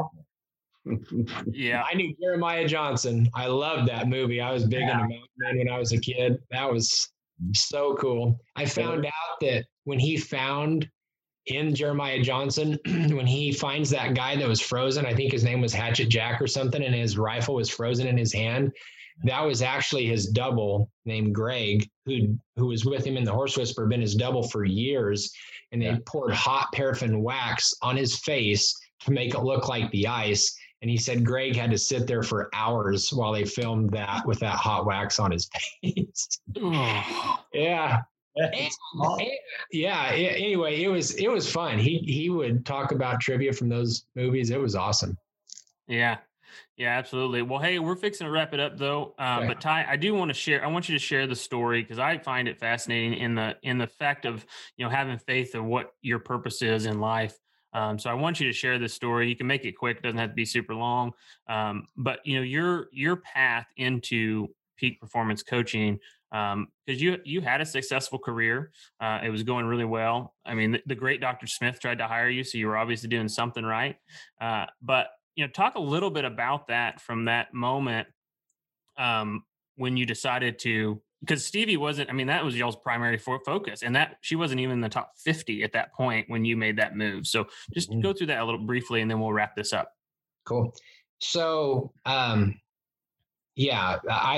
Yeah, I knew Jeremiah Johnson. I loved that movie. I was big yeah. into Mountain Men when I was a kid. That was so cool. I found out that when he found in Jeremiah Johnson, when he finds that guy that was frozen, I think his name was Hatchet Jack or something, and his rifle was frozen in his hand. That was actually his double named Greg, who who was with him in the Horse Whisperer, been his double for years. And they yeah. poured hot paraffin wax on his face to make it look like the ice. And he said Greg had to sit there for hours while they filmed that with that hot wax on his face. yeah. And, and, yeah. Anyway, it was it was fun. He he would talk about trivia from those movies. It was awesome. Yeah. Yeah, absolutely. Well, hey, we're fixing to wrap it up though. Uh, yeah. But Ty, I do want to share. I want you to share the story because I find it fascinating in the in the fact of you know having faith of what your purpose is in life. Um, so I want you to share this story. You can make it quick; it doesn't have to be super long. Um, but you know your your path into peak performance coaching because um, you you had a successful career. Uh, it was going really well. I mean, the, the great Doctor Smith tried to hire you, so you were obviously doing something right. Uh, but you know, talk a little bit about that from that moment um, when you decided to, because Stevie wasn't, I mean, that was y'all's primary for focus, and that she wasn't even in the top fifty at that point when you made that move. So just mm-hmm. go through that a little briefly, and then we'll wrap this up. Cool. So, um, yeah, I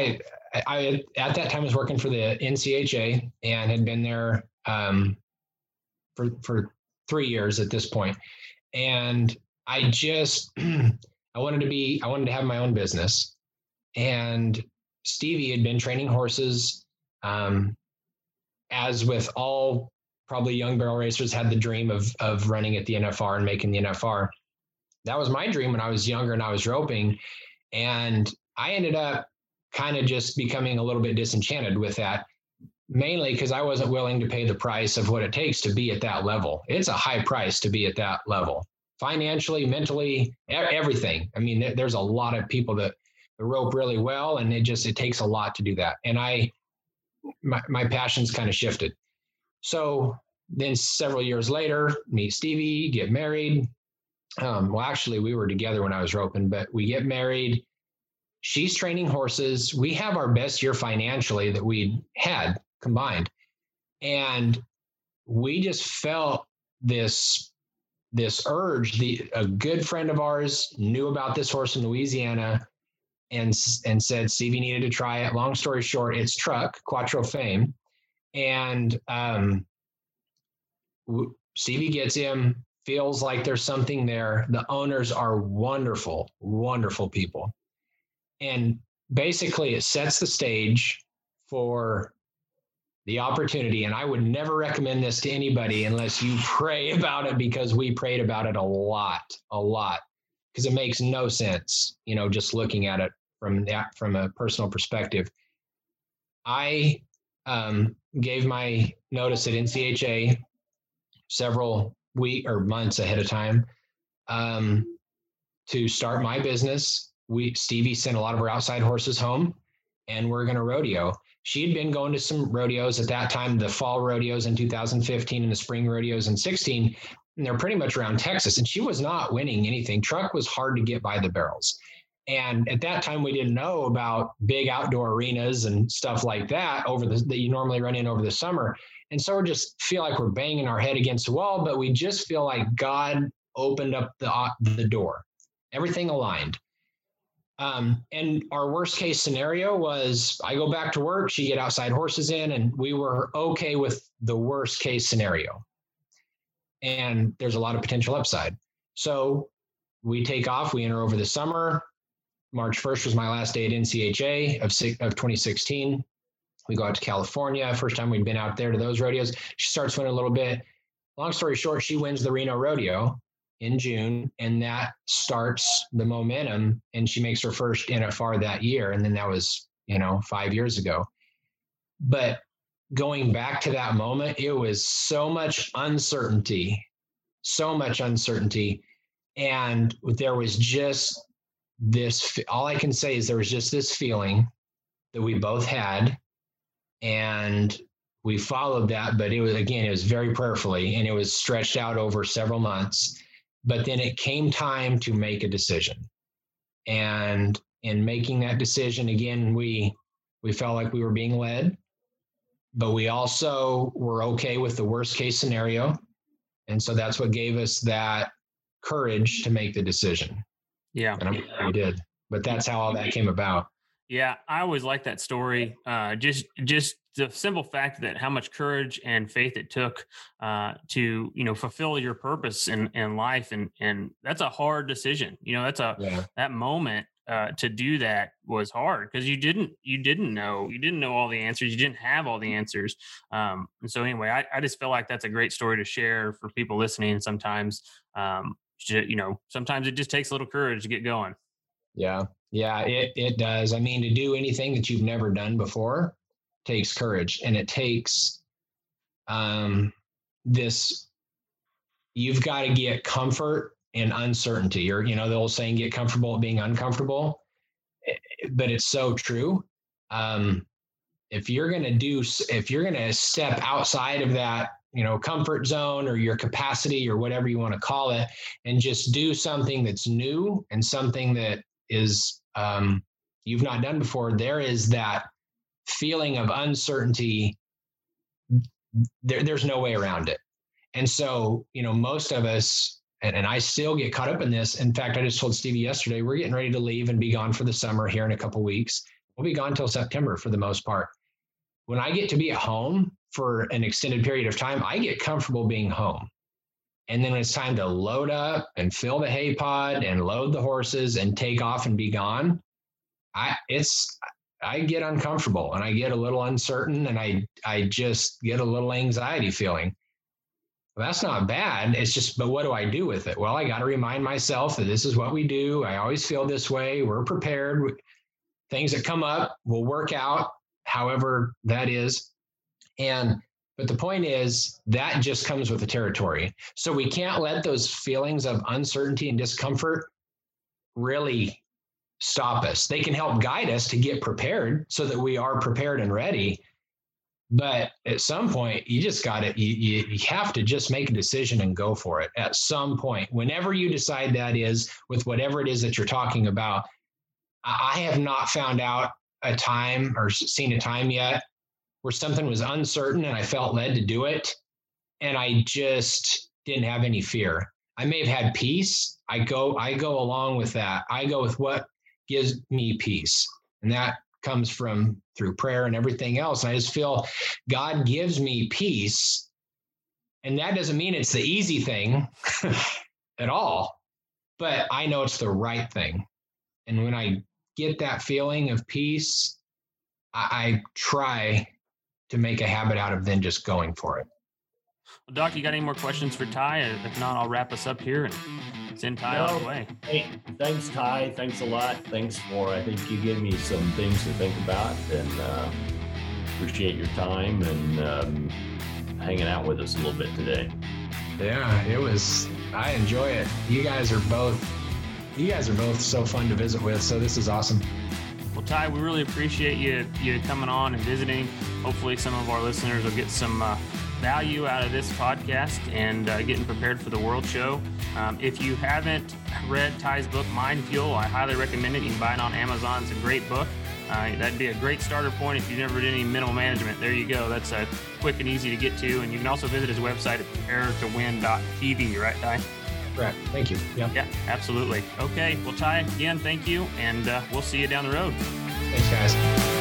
I, I at that time was working for the N C H A and had been there um, for for three years at this point. And I just I wanted to be I wanted to have my own business. And Stevie had been training horses, um, as with all probably young barrel racers, had the dream of of running at the N F R and making the N F R. That was my dream when I was younger and I was roping. And I ended up kind of just becoming a little bit disenchanted with that, mainly because I wasn't willing to pay the price of what it takes to be at that level. It's a high price to be at that level, financially, mentally, everything. I mean, there's a lot of people that rope really well, and it just, it takes a lot to do that. And I, my, my passions kind of shifted. So then several years later, meet Stevie, get married. Um, well, actually we were together when I was roping, but we get married. She's training horses. We have our best year financially that we had combined. And we just felt this, this urge. The, a good friend of ours knew about this horse in Louisiana and, and said Stevie needed to try it. Long story short, it's Truck, Quattro Fame. And um, Stevie gets him, feels like there's something there. The owners are wonderful, wonderful people. And basically it sets the stage for the opportunity. And I would never recommend this to anybody unless you pray about it, because we prayed about it a lot, a lot, because it makes no sense, you know, just looking at it from that, from a personal perspective. I um, gave my notice at N C H A several weeks or months ahead of time um, to start my business. We, Stevie sent a lot of her outside horses home, and we're going to rodeo. She had been going to some rodeos at that time, the fall rodeos in two thousand fifteen and the spring rodeos in sixteen, and they're pretty much around Texas. And she was not winning anything. Truck was hard to get by the barrels. And at that time, we didn't know about big outdoor arenas and stuff like that over the, that you normally run in over the summer. And so we just feel like we're banging our head against the wall, but we just feel like God opened up the, uh, the door. Everything aligned. Um, and our worst case scenario was I go back to work, she get outside horses in, and we were okay with the worst case scenario. And there's a lot of potential upside. So we take off, we enter over the summer. March first was my last day at N C H A of, of twenty sixteen. We go out to California. First time we'd been out there to those rodeos. She starts winning a little bit. Long story short, she wins the Reno Rodeo in June, and that starts the momentum, and she makes her first N F R that year. And then that was, you know, five years ago. But going back to that moment, it was so much uncertainty, so much uncertainty. And there was just this, all I can say is there was just this feeling that we both had, and we followed that. But it was, again, it was very prayerfully, and it was stretched out over several months. But then it came time to make a decision. And in making that decision, again, we we felt like we were being led, but we also were okay with the worst case scenario. And so that's what gave us that courage to make the decision. Yeah. And I'm, we did. But that's how all that came about. Yeah, I always like that story. Uh, just, just the simple fact that how much courage and faith it took uh, to, you know, fulfill your purpose in, in life, and and that's a hard decision. You know, that's a Yeah. that moment uh, to do that was hard because you didn't you didn't know you didn't know all the answers. You didn't have all the answers. Um, and so anyway, I, I just feel like that's a great story to share for people listening. Sometimes, um, you know, sometimes it just takes a little courage to get going. Yeah. Yeah, it, it does. I mean, to do anything that you've never done before takes courage, and it takes um, this, you've got to get comfort in uncertainty, or, you know, the old saying, get comfortable at being uncomfortable, but it's so true. Um, if you're going to do, if you're going to step outside of that, you know, comfort zone or your capacity or whatever you want to call it, and just do something that's new and something that is um, you've not done before, there is that feeling of uncertainty. There, there's no way around it. And so, you know, most of us, and, and I still get caught up in this. In fact, I just told Stevie yesterday, we're getting ready to leave and be gone for the summer here in a couple of weeks. we'll be gone till September for the most part. When I get to be at home for an extended period of time, I get comfortable being home. And then when it's time to load up and fill the hay pod and load the horses and take off and be gone, I it's I get uncomfortable and I get a little uncertain and I I just get a little anxiety feeling. Well, that's not bad. It's just, but what do I do with it? Well, I got to remind myself that this is what we do. I always feel this way. We're prepared. Things that come up will work out, however that is. And But the point is that just comes with the territory. So we can't let those feelings of uncertainty and discomfort really stop us. They can help guide us to get prepared so that we are prepared and ready. But at some point, you just got to, you, you, you have to just make a decision and go for it at some point. Whenever you decide that is, with whatever it is that you're talking about, I have not found out a time or seen a time yet where something was uncertain and I felt led to do it. And I just didn't have any fear. I may have had peace. I go, I go along with that. I go with what gives me peace. And that comes from through prayer and everything else. And I just feel God gives me peace. And that doesn't mean it's the easy thing at all, but I know it's the right thing. And when I get that feeling of peace, I, I try to make a habit out of then just going for it. Well, Doc, you got any more questions for Ty? If not, I'll wrap us up here and send Ty no. on the way. Hey, thanks, Ty. Thanks a lot. Thanks for, I think you gave me some things to think about, and uh, appreciate your time and um, hanging out with us a little bit today. Yeah, it was, I enjoy it. You guys are both, you guys are both so fun to visit with. So this is awesome. Well, Ty, we really appreciate you you coming on and visiting. Hopefully some of our listeners will get some uh, value out of this podcast and uh, getting prepared for the World Show. Um, if you haven't read Ty's book, Mind Fuel, I highly recommend it. You can buy it on Amazon. It's a great book. Uh, that'd be a great starter point if you've never did any mental management. There you go. That's uh, quick and easy to get to. And you can also visit his website at prepare to win dot t v, right, Ty? Correct. Thank you. Yeah. Yeah, absolutely. Okay. Well, Ty, again, thank you. And uh, we'll see you down the road. Thanks, guys.